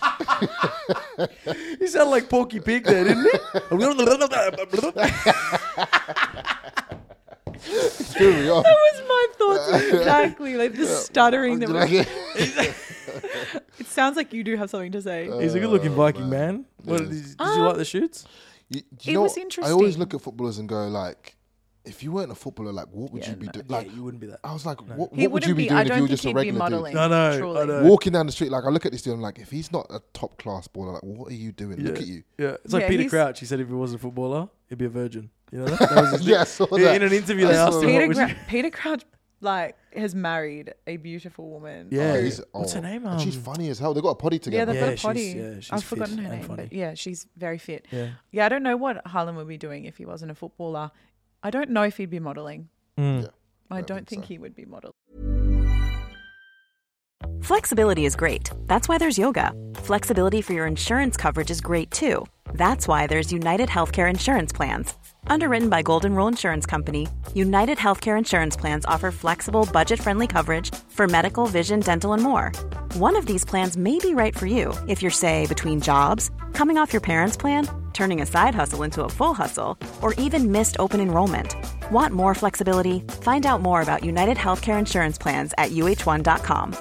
He sounded like Porky Pig there, didn't he? Here we are. That was my thoughts exactly. Like the stuttering. That Did you was, like it? it sounds like you do have something to say. He's a good-looking Oh, Viking man. man. What, Yes. did, you- did you like the shoots? You, do It you know was what? I interesting. always look at footballers and go like, if you weren't a footballer, like what would Yeah, you be no. doing? Yeah, Like you wouldn't be that. I was like, what, He what would you wouldn't be be. doing I if don't you were think just a he'd be regular dude? modeling. I know, I truly. know. Walking down the street, like I look at this dude, I'm like, if he's not a top class baller, like what are you doing? Look Yeah. at you. Yeah, it's like Yeah, Peter he's- Crouch. He said if he wasn't a footballer, he'd be a virgin. You know that? That was his Yeah, I saw Yeah, that. in an interview, I they saw asked him, that. what Peter, would Gra- you... Peter Crouch like has married a beautiful woman. Yeah. Oh, he's- What's her oh, name? and she's Um, funny as hell. They got a potty Yeah, together. they've Yeah, got a potty. she's- yeah, she's I've fit forgotten her and name, funny. but yeah, she's very fit. Yeah. Yeah, I don't know what Haaland would be doing if he wasn't a footballer. I don't know if he'd be modeling. Mm. Yeah. I don't don't think think so. he would be modeling. Flexibility is great. That's why there's yoga. Flexibility for your insurance coverage is great too. That's why there's United Healthcare Insurance Plans. Underwritten by Golden Rule Insurance Company, United Healthcare Insurance Plans offer flexible, budget-friendly coverage for medical, vision, dental, and more. One of these plans may be right for you if you're, say, between jobs, coming off your parents' plan, turning a side hustle into a full hustle, or even missed open enrollment. Want more flexibility? Find out more about United Healthcare Insurance Plans at U H one dot com.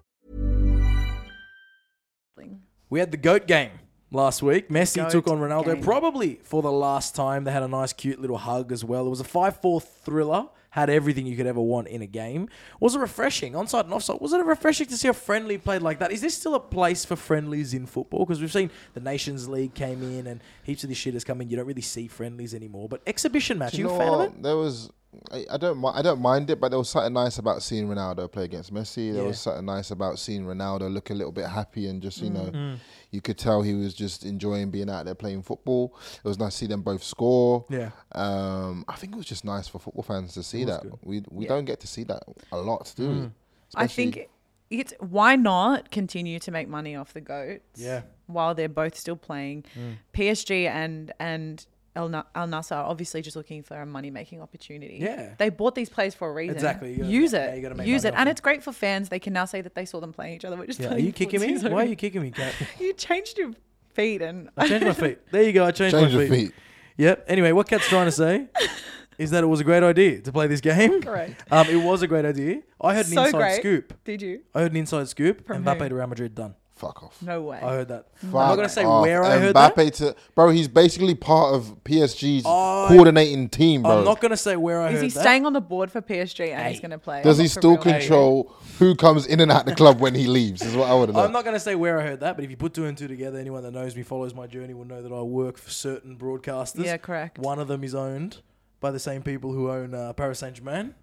We had the GOAT game last week. Messi Goat took on Ronaldo game. probably for the last time. They had a nice, cute little hug as well. It was a five four thriller. Had everything you could ever want in a game. Was it refreshing? Onside and offside. Was it refreshing to see a friendly played like that? Is there still a place for friendlies in football? Because we've seen the Nations League came in and heaps of this shit has come in. You don't really see friendlies anymore. But exhibition match, Do you, you a know fan what? of it? There was, I, I don't, mi- I don't mind it, but there was something nice about seeing Ronaldo play against Messi. There Yeah. was something nice about seeing Ronaldo look a little bit happy and just, you know, Mm. you could tell he was just enjoying being out there playing football. It was nice to see them both score. Yeah. Um, I think it was just nice for football fans to see that. good. We we Yeah. don't get to see that a lot, do we? I Especially- think it's why not continue to make money off the GOATs Yeah. while they're both still playing. P S G and and Al Na- Al Nassr are obviously just looking for a money making opportunity. Yeah. They bought these players for a reason. Exactly. You gotta- Use yeah, it. you gotta make Use money it. off And them. it's great for fans. They can now say that they saw them playing each other. We're just Yeah. Are playing you kicking me? footsies Why are over- you kicking me, Kat? You changed your feet and I changed my feet. There you go. I changed Change my your feet. Yep. Anyway, what Kat's trying to say is that it was a great idea to play this game. Correct. Um, it was a great idea. I heard an So inside great. scoop. Did you? I heard an inside scoop. From Mbappe who? to Real Madrid done. Fuck off. No way. I heard that. Fuck I'm not gonna say off. where I heard that. Mbappe to bro, he's basically part of P S G's I- coordinating team, bro. I'm not gonna say where I Is heard he that. staying on the board for P S G and Hey. he's going to play? Does Not he for still Real Madrid? control who comes in and out the club when he leaves? Is what I want to know. I'm not going to say where I heard that, but if you put two and two together, anyone that knows me, follows my journey, will know that I work for certain broadcasters. Yeah, correct. One of them is owned by the same people who own uh, Paris Saint-Germain.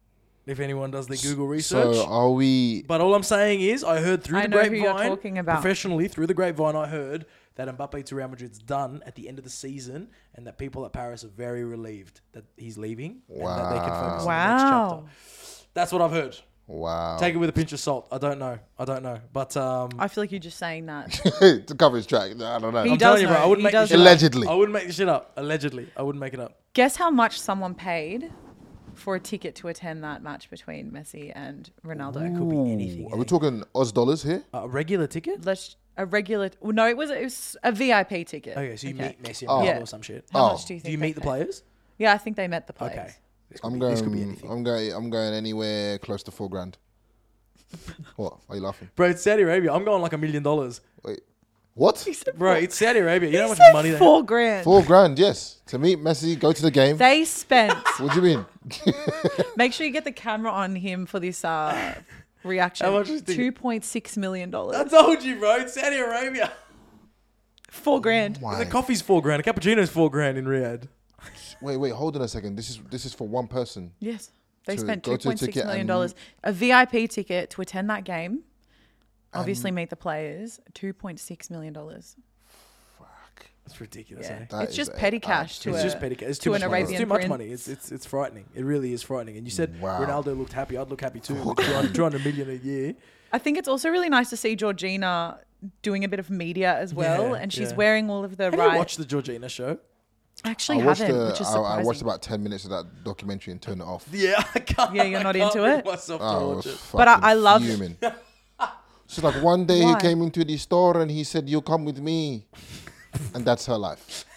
If anyone does their Google research. So are we? But all I'm saying is, I heard through I the know who grapevine, you're talking about. professionally, through the grapevine, I heard that Mbappe to Real Madrid's done at the end of the season, and that people at Paris are very relieved that he's leaving, and that they can focus on the next Wow. chapter. That's what I've heard. Wow. Take it with a pinch of salt. I don't know. I don't know. But um, I feel like you're just saying that. to cover his track. I don't know. He I'm does telling you, bro, know. I wouldn't He make does this shit know. up. Allegedly. I wouldn't make this shit up. Allegedly. I wouldn't make it up. Guess how much someone paid for a ticket to attend that match between Messi and Ronaldo? Could be anything. Are we eh? talking Oz dollars here? A regular ticket? Let's a regular. Well, no, it was it was a V I P ticket. Okay, so you Okay. meet Messi and Oh. Ronaldo Yeah. or some shit. How Oh. much do you think? Do you they meet the paid? players? Yeah, I think they met the players. Okay. This could I'm be, going. this could be anything. I'm going. I'm going anywhere close to four grand. What? Are you laughing? Bro, it's Saudi Arabia. I'm going like a million dollars. Wait. What? Bro, it's Saudi Arabia. You know how much He said money they four grand. Four grand? Yes. To meet Messi, go to the game. They spent. What do you mean? Make sure you get the camera on him for this uh, reaction. How much is the- Two point six million I dollars. told you, bro. It's Saudi Arabia. Four grand. Why? The coffee's four grand. A cappuccino's four grand in Riyadh. Wait, wait. Hold on a second. This is this is for one person. Yes. They To spent go two to the point six ticket million and- dollars. A V I P ticket to attend that game. Obviously, meet the players. Two point six million dollars. That's ridiculous, Yeah, eh? That it's is just a- petty cash to It's a, just petty. It's too to much an money. Arabian It's too much prince. money. It's, it's it's frightening. It really is frightening. And you said Wow. Ronaldo looked happy. I'd look happy too. With two hundred million a year. I think it's also really nice to see Georgina doing a bit of media as well, Yeah, and she's yeah. wearing all of the Have right. you watched the Georgina show? I actually I watched haven't, the. which is I, surprising. I watched about ten minutes of that documentary and turned it off. Yeah, I can't. Yeah, you're not I can't into bring it? myself to I watch was it. But I- fucking I love- fuming. So like one day Why? he came into the store and he said, "You come with me," and that's her life.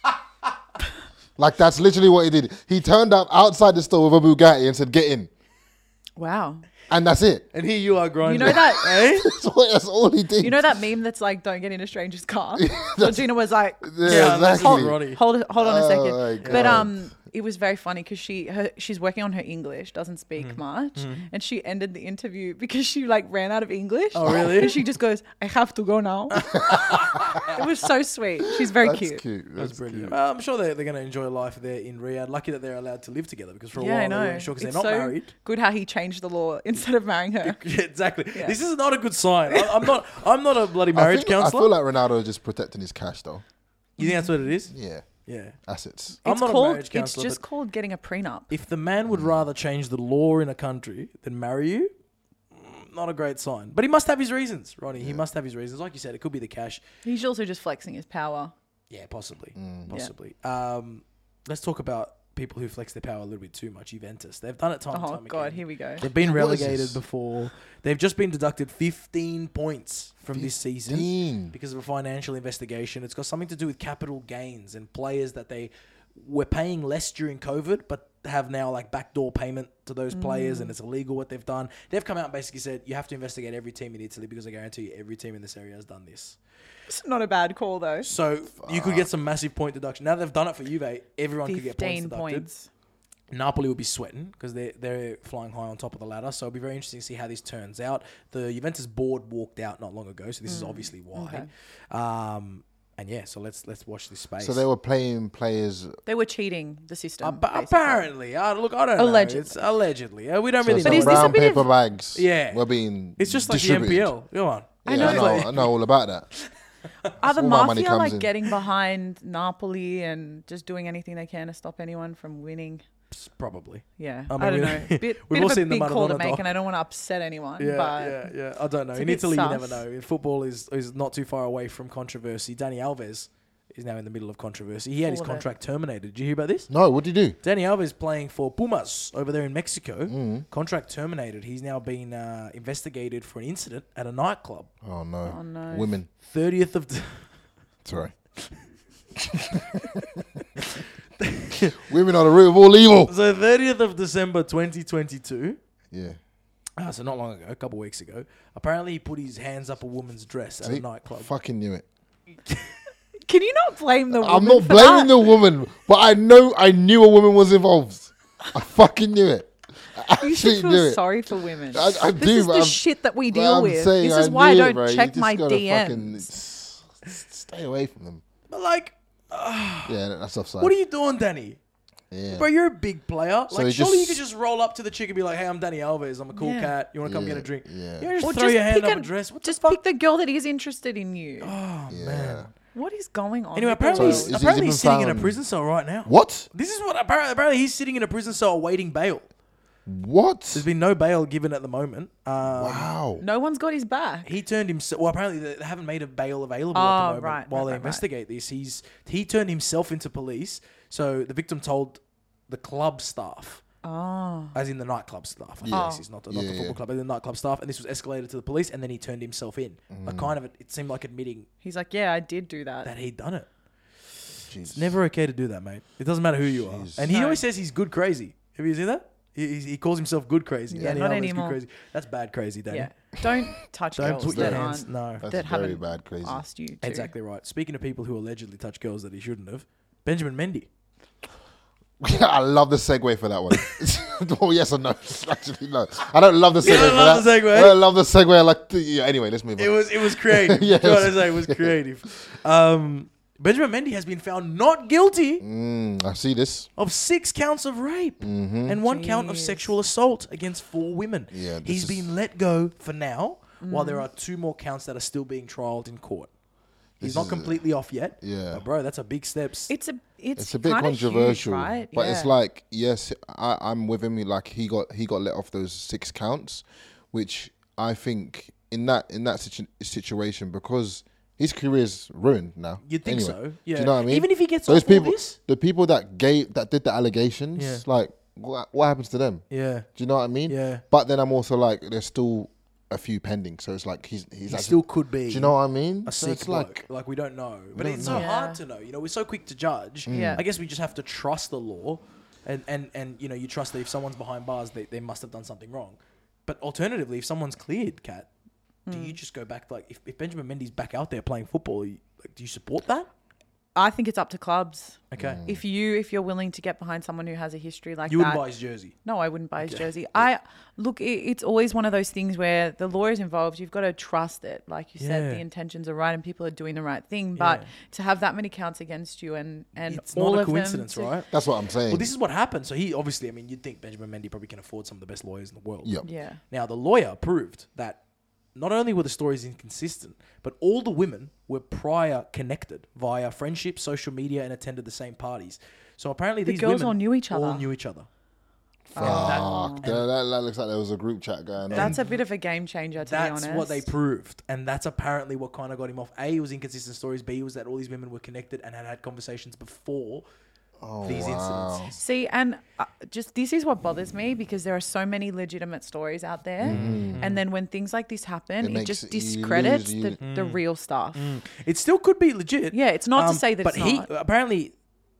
Like that's literally what he did. He turned up outside the store with a Bugatti and said, "Get in," Wow. and that's it. And here you are grinding. You know that eh? That's, what, that's all he did. you know that meme that's like, "Don't get in a stranger's car." Georgina was like, Yeah, Yeah, that's exactly. Ronnie. "Hold, hold on a Oh second. my But God. um, it was very funny because she her, she's working on her English, doesn't speak Mm-hmm. much, and she ended the interview because she like ran out of English. Oh, really? And she just goes, "I have to go now." It was so sweet. She's very That's cute. cute. That's, That's brilliant. cute. Well, I'm sure they're, they're going to enjoy life there in Riyadh. Lucky that they're allowed to live together because for a Yeah, I while know. they weren't sure because It's they're not so married. good how he changed the law instead of marrying her. Yeah, exactly. Yeah. This is not a good sign. I, I'm not. I'm not a bloody I, marriage think, I counselor. feel like Ronaldo is just protecting his cash though. you think that's what it is? Yeah, Yeah. assets. I'm It's not a called. marriage It's counselor. just but called getting a prenup. if the man would rather change the law in a country than marry you, mm, not a great sign. But he must have his reasons, Ronnie. He must have his reasons. Like you said, it could be the cash. He's also just flexing his power. Yeah, possibly. Mm. Possibly. Um, let's talk about people who flex their power a little bit too much. Juventus. They've done it time and Oh time God, again. here we go. They've been What is relegated this? before. They've just been deducted fifteen points from this season fifteen. because of a financial investigation. It's got something to do with capital gains and players that they we're paying less during COVID, but have now like backdoor payment to those players and it's illegal what they've done. They've come out and basically said you have to investigate every team in Italy because I guarantee you every team in this area has done this. It's not a bad call though. So you could get some massive point deduction. Now they've done it for Juve, everyone could get points fifteen deducted. points. Napoli will be sweating because they're, they're flying high on top of the ladder. So it'll be very interesting to see how this turns out. The Juventus board walked out not long ago, so this is obviously why. Okay. Um, and yeah, so let's let's watch this space. So they were playing players. They were cheating the system. Uh, but basically. apparently, uh, look, I don't Allegedly. know. It's allegedly. Uh, we don't So really some know. is this a brown bit paper of- bags. Yeah. were being. It's just like the N P distributed. L. Go on. Yeah, I know. know. I know all about that. Are the all my money mafia comes like in. getting behind Napoli and just doing anything they can to stop anyone from winning? Probably. Yeah, I I, mean, don't we- know. Bit, we've bit all of a seen the big call to Maradona make, doc. and I don't want to upset anyone. Yeah, but yeah, yeah. I don't know. it's a In bit Italy, you sus. never know. In football is is not too far away from controversy. Dani Alves is now in the middle of controversy. He had his Full of it. contract terminated. Did you hear about this? No, what did you do? Dani Alves playing for Pumas over there in Mexico. Mm. Contract terminated. He's now been uh, investigated for an incident at a nightclub. Oh no. Oh, no. Women. thirtieth of... De- Sorry. Women are the root of all evil. so thirtieth of December twenty twenty-two. Yeah. Ah, so not long ago, a couple of weeks ago. Apparently he put his hands up a woman's dress at See? a nightclub. Fucking knew it. Can you not blame the woman I'm not for blaming that? the woman, but I know I knew a woman was involved. I fucking knew it. I You should actually knew feel it. sorry for women. I, I this do, is but the I'm- shit that we but deal I'm with. saying This is I why I knew it, don't bro. You check just my gotta D fucking Ms. s- s- Stay away from them. But like, Yeah, that's offside. what are you doing, Danny? Yeah. Bro, you're a big player. So Like, he surely you just- could just roll up to the chick and be like, hey, I'm Danny Alves. I'm a cool Yeah. cat. You want to come Yeah, get a drink? yeah. You just Or throw just your hand pick up a- a dress. What Just the fuck? pick the girl that is interested in you. Oh, Yeah. man. What is going on? Anyway, with the apparently, world? he's, So is- apparently is he's he been sitting in a found- prison cell right now. What? This is what apparently, apparently he's sitting in a prison cell awaiting bail. What? There's been no bail given at the moment. Um, Wow. No one's got his back. He turned himself. Well, apparently they they haven't made a bail available Oh, at the moment right, while right, they right, right. investigate this. He's he turned himself into police. So the victim told the club staff, Oh. as in the nightclub staff. I Yeah. guess it's not the, not Yeah, the football yeah. club, but the nightclub staff. And this was escalated to the police, and then he turned himself in. Mm. Like kind of, it seemed like admitting He's like, yeah, I did do that. that he'd done it. Jesus. It's never okay to do that, mate. It doesn't matter who you are. Jeez. And he No. always says he's good crazy. Have you seen that? He, he, he calls himself good crazy. Yeah, Danny not Alves, anymore. Good crazy. That's bad crazy, Danny. Yeah. Don't touch Don't girls put your that hands. aren't No. That's that very haven't bad, crazy. asked you to. Exactly right. Speaking of people who allegedly touch girls that he shouldn't have, Benjamin Mendy. I love the segue for that one. Oh, yes or no? Actually, no. I don't love the segue don't for love that. the segue? I don't love the segue. I like to, yeah, anyway, let's move on. It was it was creative. Yes. You know what I say? It was creative. Um, Benjamin Mendy has been found not guilty Mm, I see this. of six counts of rape and one count of Jeez. sexual assault against four women. Yeah, this He's is- been let go for now, while Mm. there are two more counts that are still being trialed in court. He's This not is a- completely off yet. Yeah. But bro, that's a big step. It's a it's, It's a bit kinda huge, controversial, right? but it's Yeah. like, yes, I, I'm with him. Like he got he got let off those six counts, which I think in that in that situ- situation because his career's ruined now. You'd think Anyway, so. Yeah. Do you know what I mean? Even if he gets those off all people, this? the people that gave that did the allegations, Yeah. like what, what happens to them? Yeah. Do you know what I mean? Yeah. But then I'm also like, there's still a few pending, so it's like he's he's He actually- still could be. Do you know what I mean? a So sick it's bloke. like Like, we don't know, but don't it's so know. hard Yeah. to know. You know, we're so quick to judge. Yeah. I guess we just have to trust the law, and and and you know, you trust that if someone's behind bars, they they must have done something wrong. But alternatively, if someone's cleared, Kat, do Hmm. you just go back? Like, if, if Benjamin Mendy's back out there playing football, you, like, do you support that? I think it's up to clubs. Okay, If you if you're willing to get behind someone who has a history like you that, wouldn't buy his jersey. no, I wouldn't buy his jersey. I look, it, it's always one of those things where the law is involved. You've got to trust it, like you said, Yeah. the intentions are right and people are doing the right thing. But Yeah. to have that many counts against you and and It's all not a of them coincidence, to- right? that's what I'm saying. Well, this is what happened. So he obviously, I mean, you'd think Benjamin Mendy probably can afford some of the best lawyers in the world. Yep. Yeah. Now, the lawyer proved that not only were the stories inconsistent, but all the women were prior connected via friendship, social media, and attended the same parties. So apparently The these girls women all knew each All other. knew each other. Fuck. that- that, that, that looks like there was a group chat going on. That's a bit of a game changer, to be That's honest. what they proved. And that's apparently what kind of got him off. A, it was inconsistent stories. B, was that all these women were connected and had had conversations before oh, these wow. incidents. See, and uh, just this is what bothers me because there are so many legitimate stories out there, and then when things like this happen, It it, makes- just you discredits lose- you- the, the real stuff. It still could be legit. Yeah, it's not to Um, say that but it's he not. apparently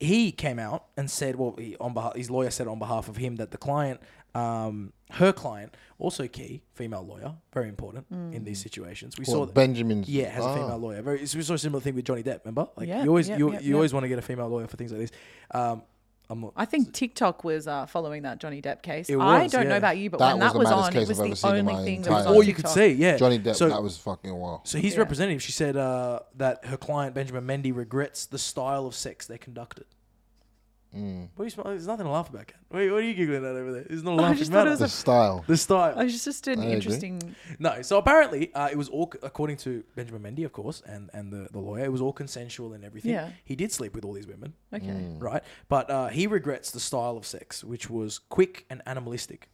he came out and said, well, he, on behalf, his lawyer said on behalf of him that the client, um, her client, also key, female lawyer, very important Mm. in these situations. We What, saw that, Benjamin's. yeah, has a Ah. female lawyer. Very, so we saw a similar thing with Johnny Depp. Remember, like Yeah, you always yep, you, yep, you yep. always want to get a female lawyer for things like this. Um, I'm not, I think TikTok was uh, following that Johnny Depp case. It I was, don't know yeah. about you, but That when was that the was maddest on, case it was I've ever the seen in only my thing that entire was life. on all you could TikTok. see, yeah. Johnny Depp, So- that was fucking wild. So his Yeah. representative, she said uh, that her client Benjamin Mendy regrets the style of sex they conducted. Mm. What are you smi- There's nothing to laugh about, Kat. Wait, what are you giggling at over there? It's not a I laughing just thought it matter. was The style. The style. It was just an I agree. interesting. No, so apparently uh, it was all, according to Benjamin Mendy, of course, and, and the, the lawyer, it was all consensual and everything. Yeah. He did sleep with all these women, Okay. Mm. right? But uh, he regrets the style of sex, which was quick and animalistic.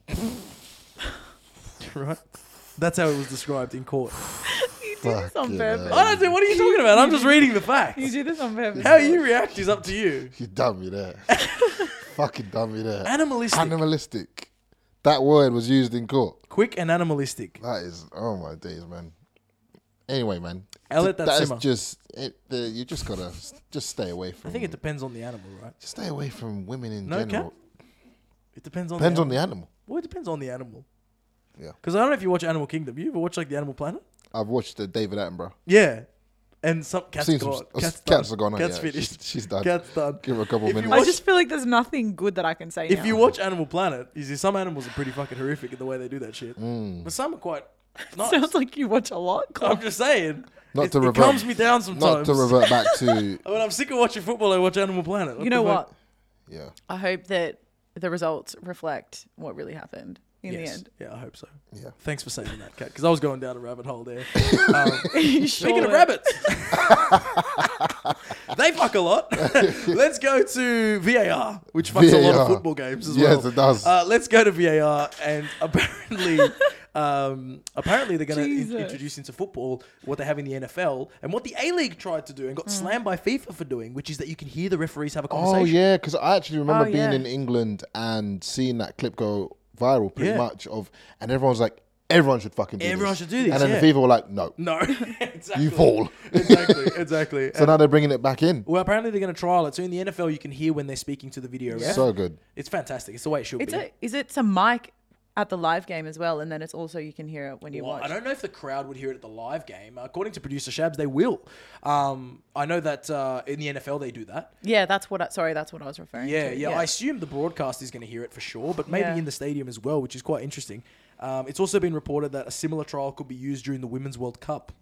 Right? That's how it was described in court. You do this on Fucking purpose. hell. I don't know. What are you talking about? I'm just reading the facts. You do this on purpose. How you react is up to you. You done me there. Fucking done me there. Animalistic. Animalistic. That word was used in court. Quick and animalistic. That is, oh my days, man. Anyway, man. I'll let that that is simmer. just, it, the, you just gotta s- just stay away from. I think it depends on the animal, right? Just stay away from women in No, general. Kat? It depends on Depends the on animal. the animal. Well, it depends on the animal. Yeah. Because I don't know if you watch Animal Kingdom. You ever watch like the Animal Planet? I've watched the David Attenborough. Yeah. And some cats seen gone. some- Cat's, cats done. are gone, Cat's yeah. finished. She's- she's done. Cat's done. Give her a couple If you minutes. I watch- just feel like there's nothing good that I can say If now. you watch Animal Planet, you see some animals are pretty fucking horrific in the way they do that shit. Mm. But some are quite nice. Sounds like you watch a lot. I'm just saying. Not it, to it revert- calms me down Not sometimes. to revert back to, When I'm sick of watching football, I watch Animal Planet. You know the fuck? what? yeah. I hope that the results reflect what really happened in Yes. the end. Yeah, I hope so. Yeah. Thanks for saying that, Kat, because I was going down a rabbit hole there. Um, You Speaking sure of were. rabbits, they fuck a lot. Let's go to V A R, which fucks a lot V A R. of football games as Yes, well. it does. Uh, let's go to V A R, and apparently, um, apparently they're going to Jesus. in- introduce into football what they have in the N F L and what the A League tried to do and got Mm. slammed by FIFA for doing, which is that you can hear the referees have a Oh conversation. yeah, because I actually remember Oh, being yeah. in England and seeing that clip go viral pretty Yeah. much of, and everyone's like, everyone should fucking do Everyone this. should do this, And then yeah. the FIFA were like, no, No, exactly. you fall. Exactly, exactly. So now they're bringing it back in. Well, apparently they're going to trial it. So in the N F L, you can hear when they're speaking to the video. ref. So good. It's fantastic. It's the way it should It's be. a, is it some mic at the live game as well? And then it's also, you can hear it when you Well, watch. I don't know if the crowd would hear it at the live game. According to producer Shabs, they will. Um, I know that uh, in the N F L they do that. Yeah, that's what I, sorry, that's what I was referring Yeah, to. yeah, I assume the broadcast is going to hear it for sure, but maybe Yeah. in the stadium as well, which is quite interesting. Um, it's also been reported that a similar trial could be used during the Women's World Cup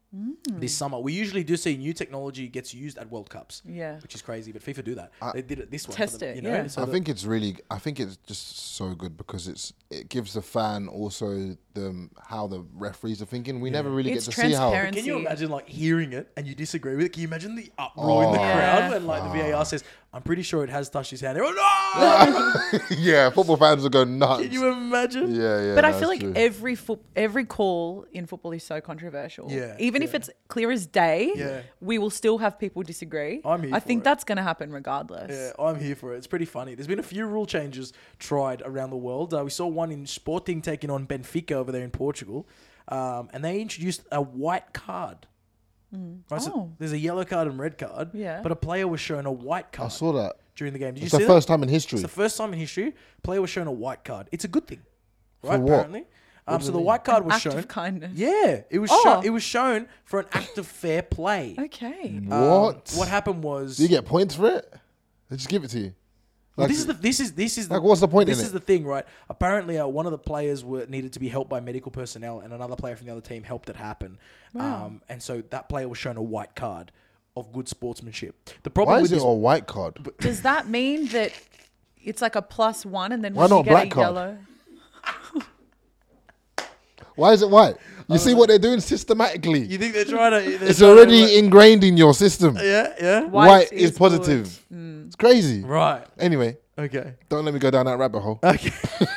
this summer. We usually do see new technology gets used at World Cups, Yeah. which is crazy, but FIFA do that. they did it this one. Test for them, it, you know? yeah. So I that- think it's really, I think it's just so good because it's it gives the fan also the how the referees are thinking. We never really It's get to see how. transparent. Can you Fancy. imagine like hearing it and you disagree with it? Can you imagine the uproar in the Oh. crowd Yeah. when like the V A R says, "I'm pretty sure it has touched his hand." Everyone, no! Yeah, football fans will go nuts. Can you imagine? Yeah, yeah. But I no, feel it's like true. every fo- every call in football is so controversial. Yeah, Even if yeah. it's clear as day, Yeah. we will still have people disagree. I'm here I for think it. that's going to happen regardless. Yeah, I'm here for it. It's pretty funny. There's been a few rule changes tried around the world. Uh, we saw one in Sporting taking on Benfica over there in Portugal, um, and they introduced a white card. Right, so Oh. there's a yellow card and red card, Yeah. but a player was shown a white I card saw that. during the game. Did It's you the see first that? time in history. It's the first time in history a player was shown a white card. It's a good thing, right? what? Apparently, um, so the white card An was act shown. of kindness. Yeah, it was Oh. shown. It was shown for an act of fair play. Okay. Um, What? what happened was Do you get points for it? They just give it to you. Well, Like, this is the this is this is the, like, what's the point This in is it? the thing, right? Apparently, uh, one of the players were needed to be helped by medical personnel, and another player from the other team helped it happen. Wow. Um, and so that player was shown a white card of good sportsmanship. The why problem is with it this, a white card? Does that mean that it's like a plus one and then Why when you not get black a card? yellow? Why is it white? You see what they're doing systematically. you think they're trying to? they're It's trying to, already like- ingrained in your system. yeah, yeah. White White, is is positive. It's crazy. Right. Anyway, Okay. don't let me go down that rabbit hole. Okay.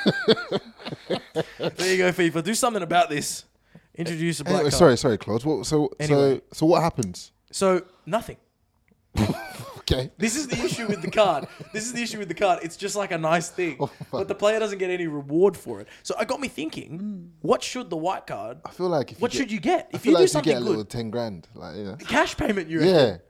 There you go, FIFA. Do something about this. Introduce a black Anyway, card. sorry, sorry, Claude. What, so, Anyway. so, so what happens? So nothing. Okay. This is the issue with the card. This is the issue with the card. It's just like a nice thing, Oh, but the player doesn't get any reward for it. So it got me thinking: what should the white card? I feel like if What you should get, you get I if feel you like do if you something get a good? little ten grand, like you know. Cash payment, you reckon? Yeah.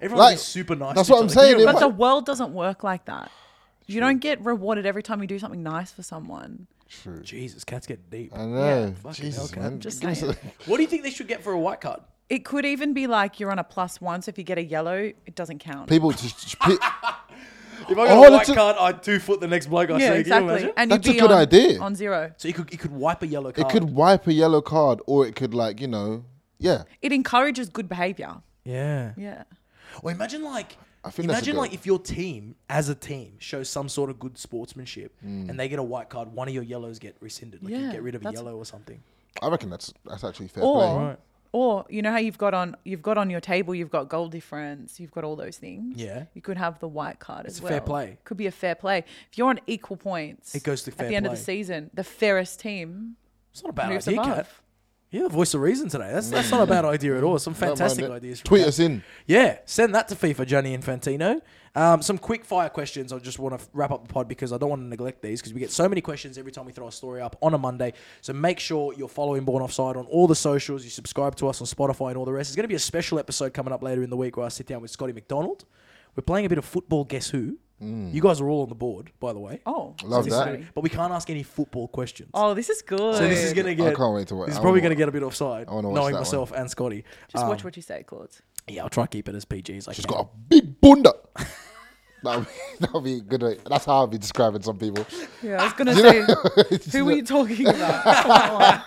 Everyone Like, be super nice. that's to what each I'm other. saying, Can you it But imagine? the world doesn't work like that. You don't get rewarded every time you do something nice for someone. True. Jesus, cats get deep. I know. Fucking Jesus, hell, man. Kat. Just Give us saying. a- What do you think they should get for a white card? It could even be like you're on a plus one, so if you get a yellow, it doesn't count. People just. pe- If I got Oh, a white that's a- card, I'd two foot the next bloke I see. yeah, Can you exactly. imagine? And That's you'd a be good on, idea. on zero. So you could you could wipe a yellow card. It could wipe a yellow card, or it could, like, you know, yeah. It encourages good behavior. Yeah. Yeah. Or imagine like I think that's a imagine good- like if your team as a team shows some sort of good sportsmanship Mm. and they get a white card, one of your yellows get rescinded. Like you Yeah, get rid of a that's- yellow or something. I reckon that's that's actually fair Or, play. Right. or you know how you've got on you've got on your table, you've got goal difference, you've got all those things. Yeah. You could have the white card It's as a well. fair play. Could be a fair play. If you're on equal points, It goes to fair at the end of play. the season. The fairest team It's not a bad moves idea, above. Kat. You're the voice of reason today. That's that's not a bad idea at all. Some Don't mind fantastic it. ideas. From Tweet Kat. us in. Yeah, send that to FIFA, Gianni Infantino. Um, some quick fire questions. I just want to wrap up the pod because I don't want to neglect these because we get so many questions every time we throw a story up on a Monday. So make sure you're following Born Offside on all the socials. You subscribe to us on Spotify and all the rest. There's going to be a special episode coming up later in the week where I sit down with Scotty McDonald. We're playing a bit of football Guess Who. You guys are all on the board, by the way. Oh, Love this is that. funny. But we can't ask any football questions. Oh, this is good. So this is going to get... I can't wait to watch. This is I probably wanna going to get a bit offside, I wanna watch knowing that myself and Scotty. Just Um, watch what you say, Claude. Yeah, I'll try to keep it as P G as I She's can. got a big bunda. That'll be, that'll be a good way. That's how I'll be describing some people. Yeah, I was gonna You say, know? who were you talking about?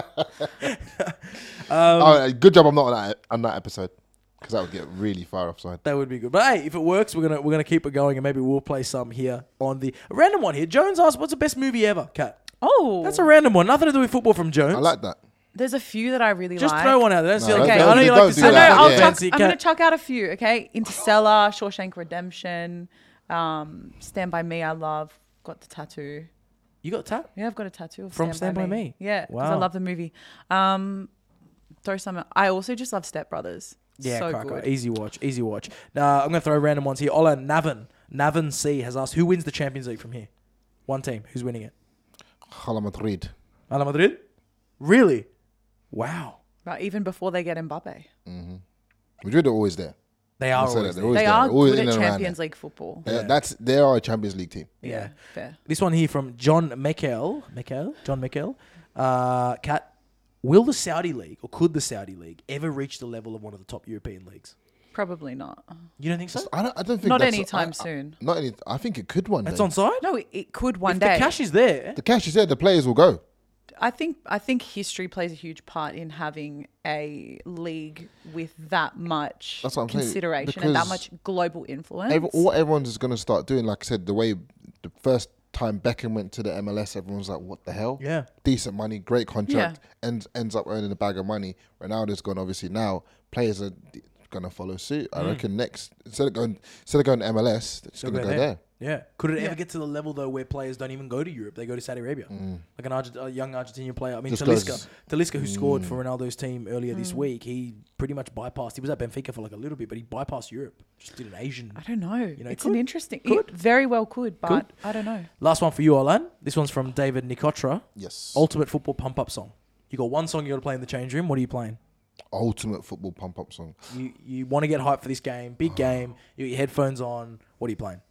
Oh, good job I'm not on that on that episode because that would get really far offside. That would be good. But hey, if it works, we're gonna we're gonna keep it going and maybe we'll play some here on the a random one here. Jones asked, "What's the best movie ever?" Kat. Oh, That's a random one. Nothing to do with football from Jones. I like that. there's a few that I really Just like. throw one out there. That's No, the Okay. okay. don't- I know you don't like to do say I know. that. I'll Yeah. chuck, fancy I'm going to Kat. chuck out a few. Okay, Interstellar, Shawshank Redemption, um, Stand by Me. I love. Got the tattoo. You got tap? Yeah, I've got a tattoo of From Stand, by, Me. Yeah, because I Wow. love the movie. Um, throw some. I also just love Step Brothers. Yeah, so cracker. good. Easy watch. Easy watch. Now I'm gonna throw random ones here. Ola Navin Navin C has asked, "Who wins the Champions League from here? One team. Who's winning it? Real Madrid. Real Madrid. Really? Wow. Right, even before they get Mbappe, Madrid are always there. They are I'll say always that, there. they're they there. are Always good in at and around Champions there. League football. They- That's they are a Champions League team. Yeah. fair. This one here from John Mikel. Mikel? John Mikel. Uh, Kat, will the Saudi League, or could the Saudi League, ever reach the level of one of the top European leagues? Probably not. You don't think so? I don't. I don't think Not that's- anytime I- I- soon. Not any. I think it could one That's day. on side? No, it, it could one if day. the cash is there, The cash is there. The players will go. I think I think history plays a huge part in having a league with that much That's what I'm saying, consideration and that because much global influence. Every, what everyone's is going to start doing, like I said, the way the first time Beckham went to the M L S, everyone's like, "What the hell?" Yeah. Decent money, great contract, and ends up earning a bag of money. Ronaldo's gone. Obviously now players are going to follow suit. I reckon next instead of going instead of going to M L S, they're just they'll going to go go there. there. Yeah. Could it Yeah. ever get to the level, though, where players don't even go to Europe? They go to Saudi Arabia. Like an Argent- a young Argentinian player. I mean, Just Talisca, goes- Talisca, who scored for Ronaldo's team earlier this week, he pretty much bypassed. He was at Benfica for like a little bit, but he bypassed Europe. Just did an Asian. I don't know. know, it's could. an interesting. Could. It very well could, but Could. I don't know. Last one for you, Alan. This one's from David Nikotra. Yes. Ultimate football pump up song. You got one song you got to play in the change room. What are you playing? Ultimate football pump up song. You you want to get hyped for this game, big game. You got your headphones on. What are you playing?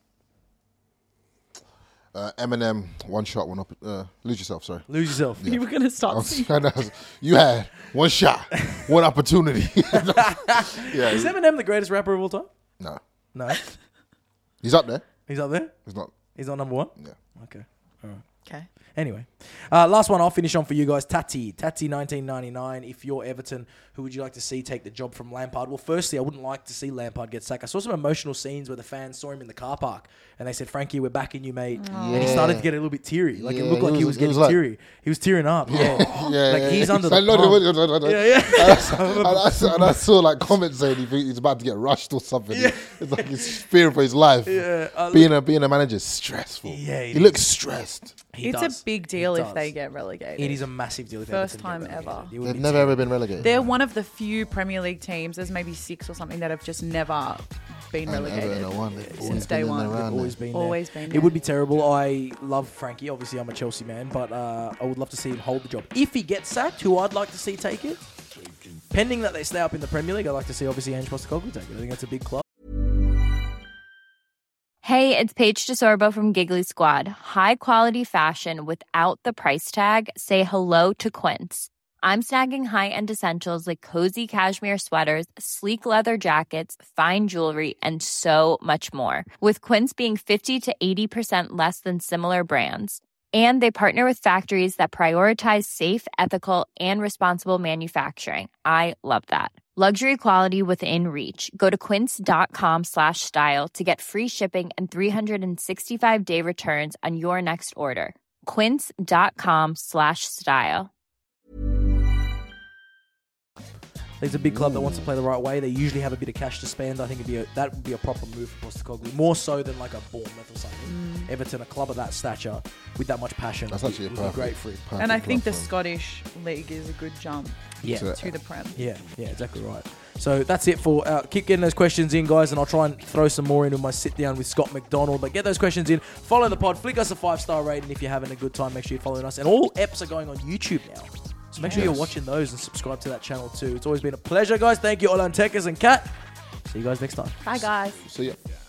Uh, Eminem, one shot, one up. Uh, lose yourself. Sorry. Lose yourself. You were gonna I start. was, singing. I know, you had one shot, one opportunity. yeah. Is Eminem the greatest rapper of all time? No, No. he's up there. He's up there. He's not. He's not number one. Yeah. Okay. All right. Okay. Anyway, uh, last one I'll finish on for you guys. Tati, Tati, nineteen ninety-nine. If you're Everton, who would you like to see take the job from Lampard? Well, firstly, I wouldn't like to see Lampard get sacked. I saw some emotional scenes where the fans saw him in the car park and they said, "Frankie, we're backing you, mate." And he started to get a little bit teary. Like it Yeah, looked like he he was- was, he getting was like- teary. He was tearing up. Yeah, Yeah, like yeah, he's yeah. under the I know pump. the- no, no, no. Yeah, yeah. And I, saw- and, I saw, and I saw like comments saying he think he's about to get rushed or something. It's like he's fearing for his life. Yeah, uh, being a being a manager is stressful. Yeah, it he looks stressed. He It's does. a big He deal if does. they get relegated. It is a massive deal. If First Everton get time ever. relegated. It would They've be never terrible. ever been relegated. They're one of the few Premier League teams. There's maybe six or something that have just never been And relegated Everton are one. They've since always day been in one. and around there. Always been there. Always been It there. would be terrible. I love Frankie. Obviously, I'm a Chelsea man, but uh, I would love to see him hold the job. If he gets sacked, who I'd like to see take it, pending that they stay up in the Premier League, I'd like to see obviously Ange Postecoglou take it. I think that's a big club. Hey, it's Paige DeSorbo from Giggly Squad. High quality fashion without the price tag. Say hello to Quince. I'm snagging high-end essentials like cozy cashmere sweaters, sleek leather jackets, fine jewelry, and so much more. With Quince being fifty to eighty percent less than similar brands. And they partner with factories that prioritize safe, ethical, and responsible manufacturing. I love that. Luxury quality within reach. Go to quince.com slash style to get free shipping and three sixty-five day returns on your next order. Quince.com slash style. There's a big club that wants to play the right way. They usually have a bit of cash to spend. I think it'd be a, that would be a proper move for Postecoglou, more so than like a Bournemouth or something. Mm. Everton, a club of that stature with that much passion. That's actually a perfect, great for him. And I think the Scottish League is a good jump yeah. to the Prem. Yeah, yeah, exactly right. So that's it for uh, keep getting those questions in, guys, and I'll try and throw some more into my sit down with Scott McDonald. But get those questions in. Follow the pod. Flick us a five star rating if you're having a good time. Make sure you're following us. And all eps are going on YouTube now. So make sure yes. you're watching those and subscribe to that channel too. It's always been a pleasure, guys. Thank you, Olan Tekers and Kat. See you guys next time. Bye, guys. See ya.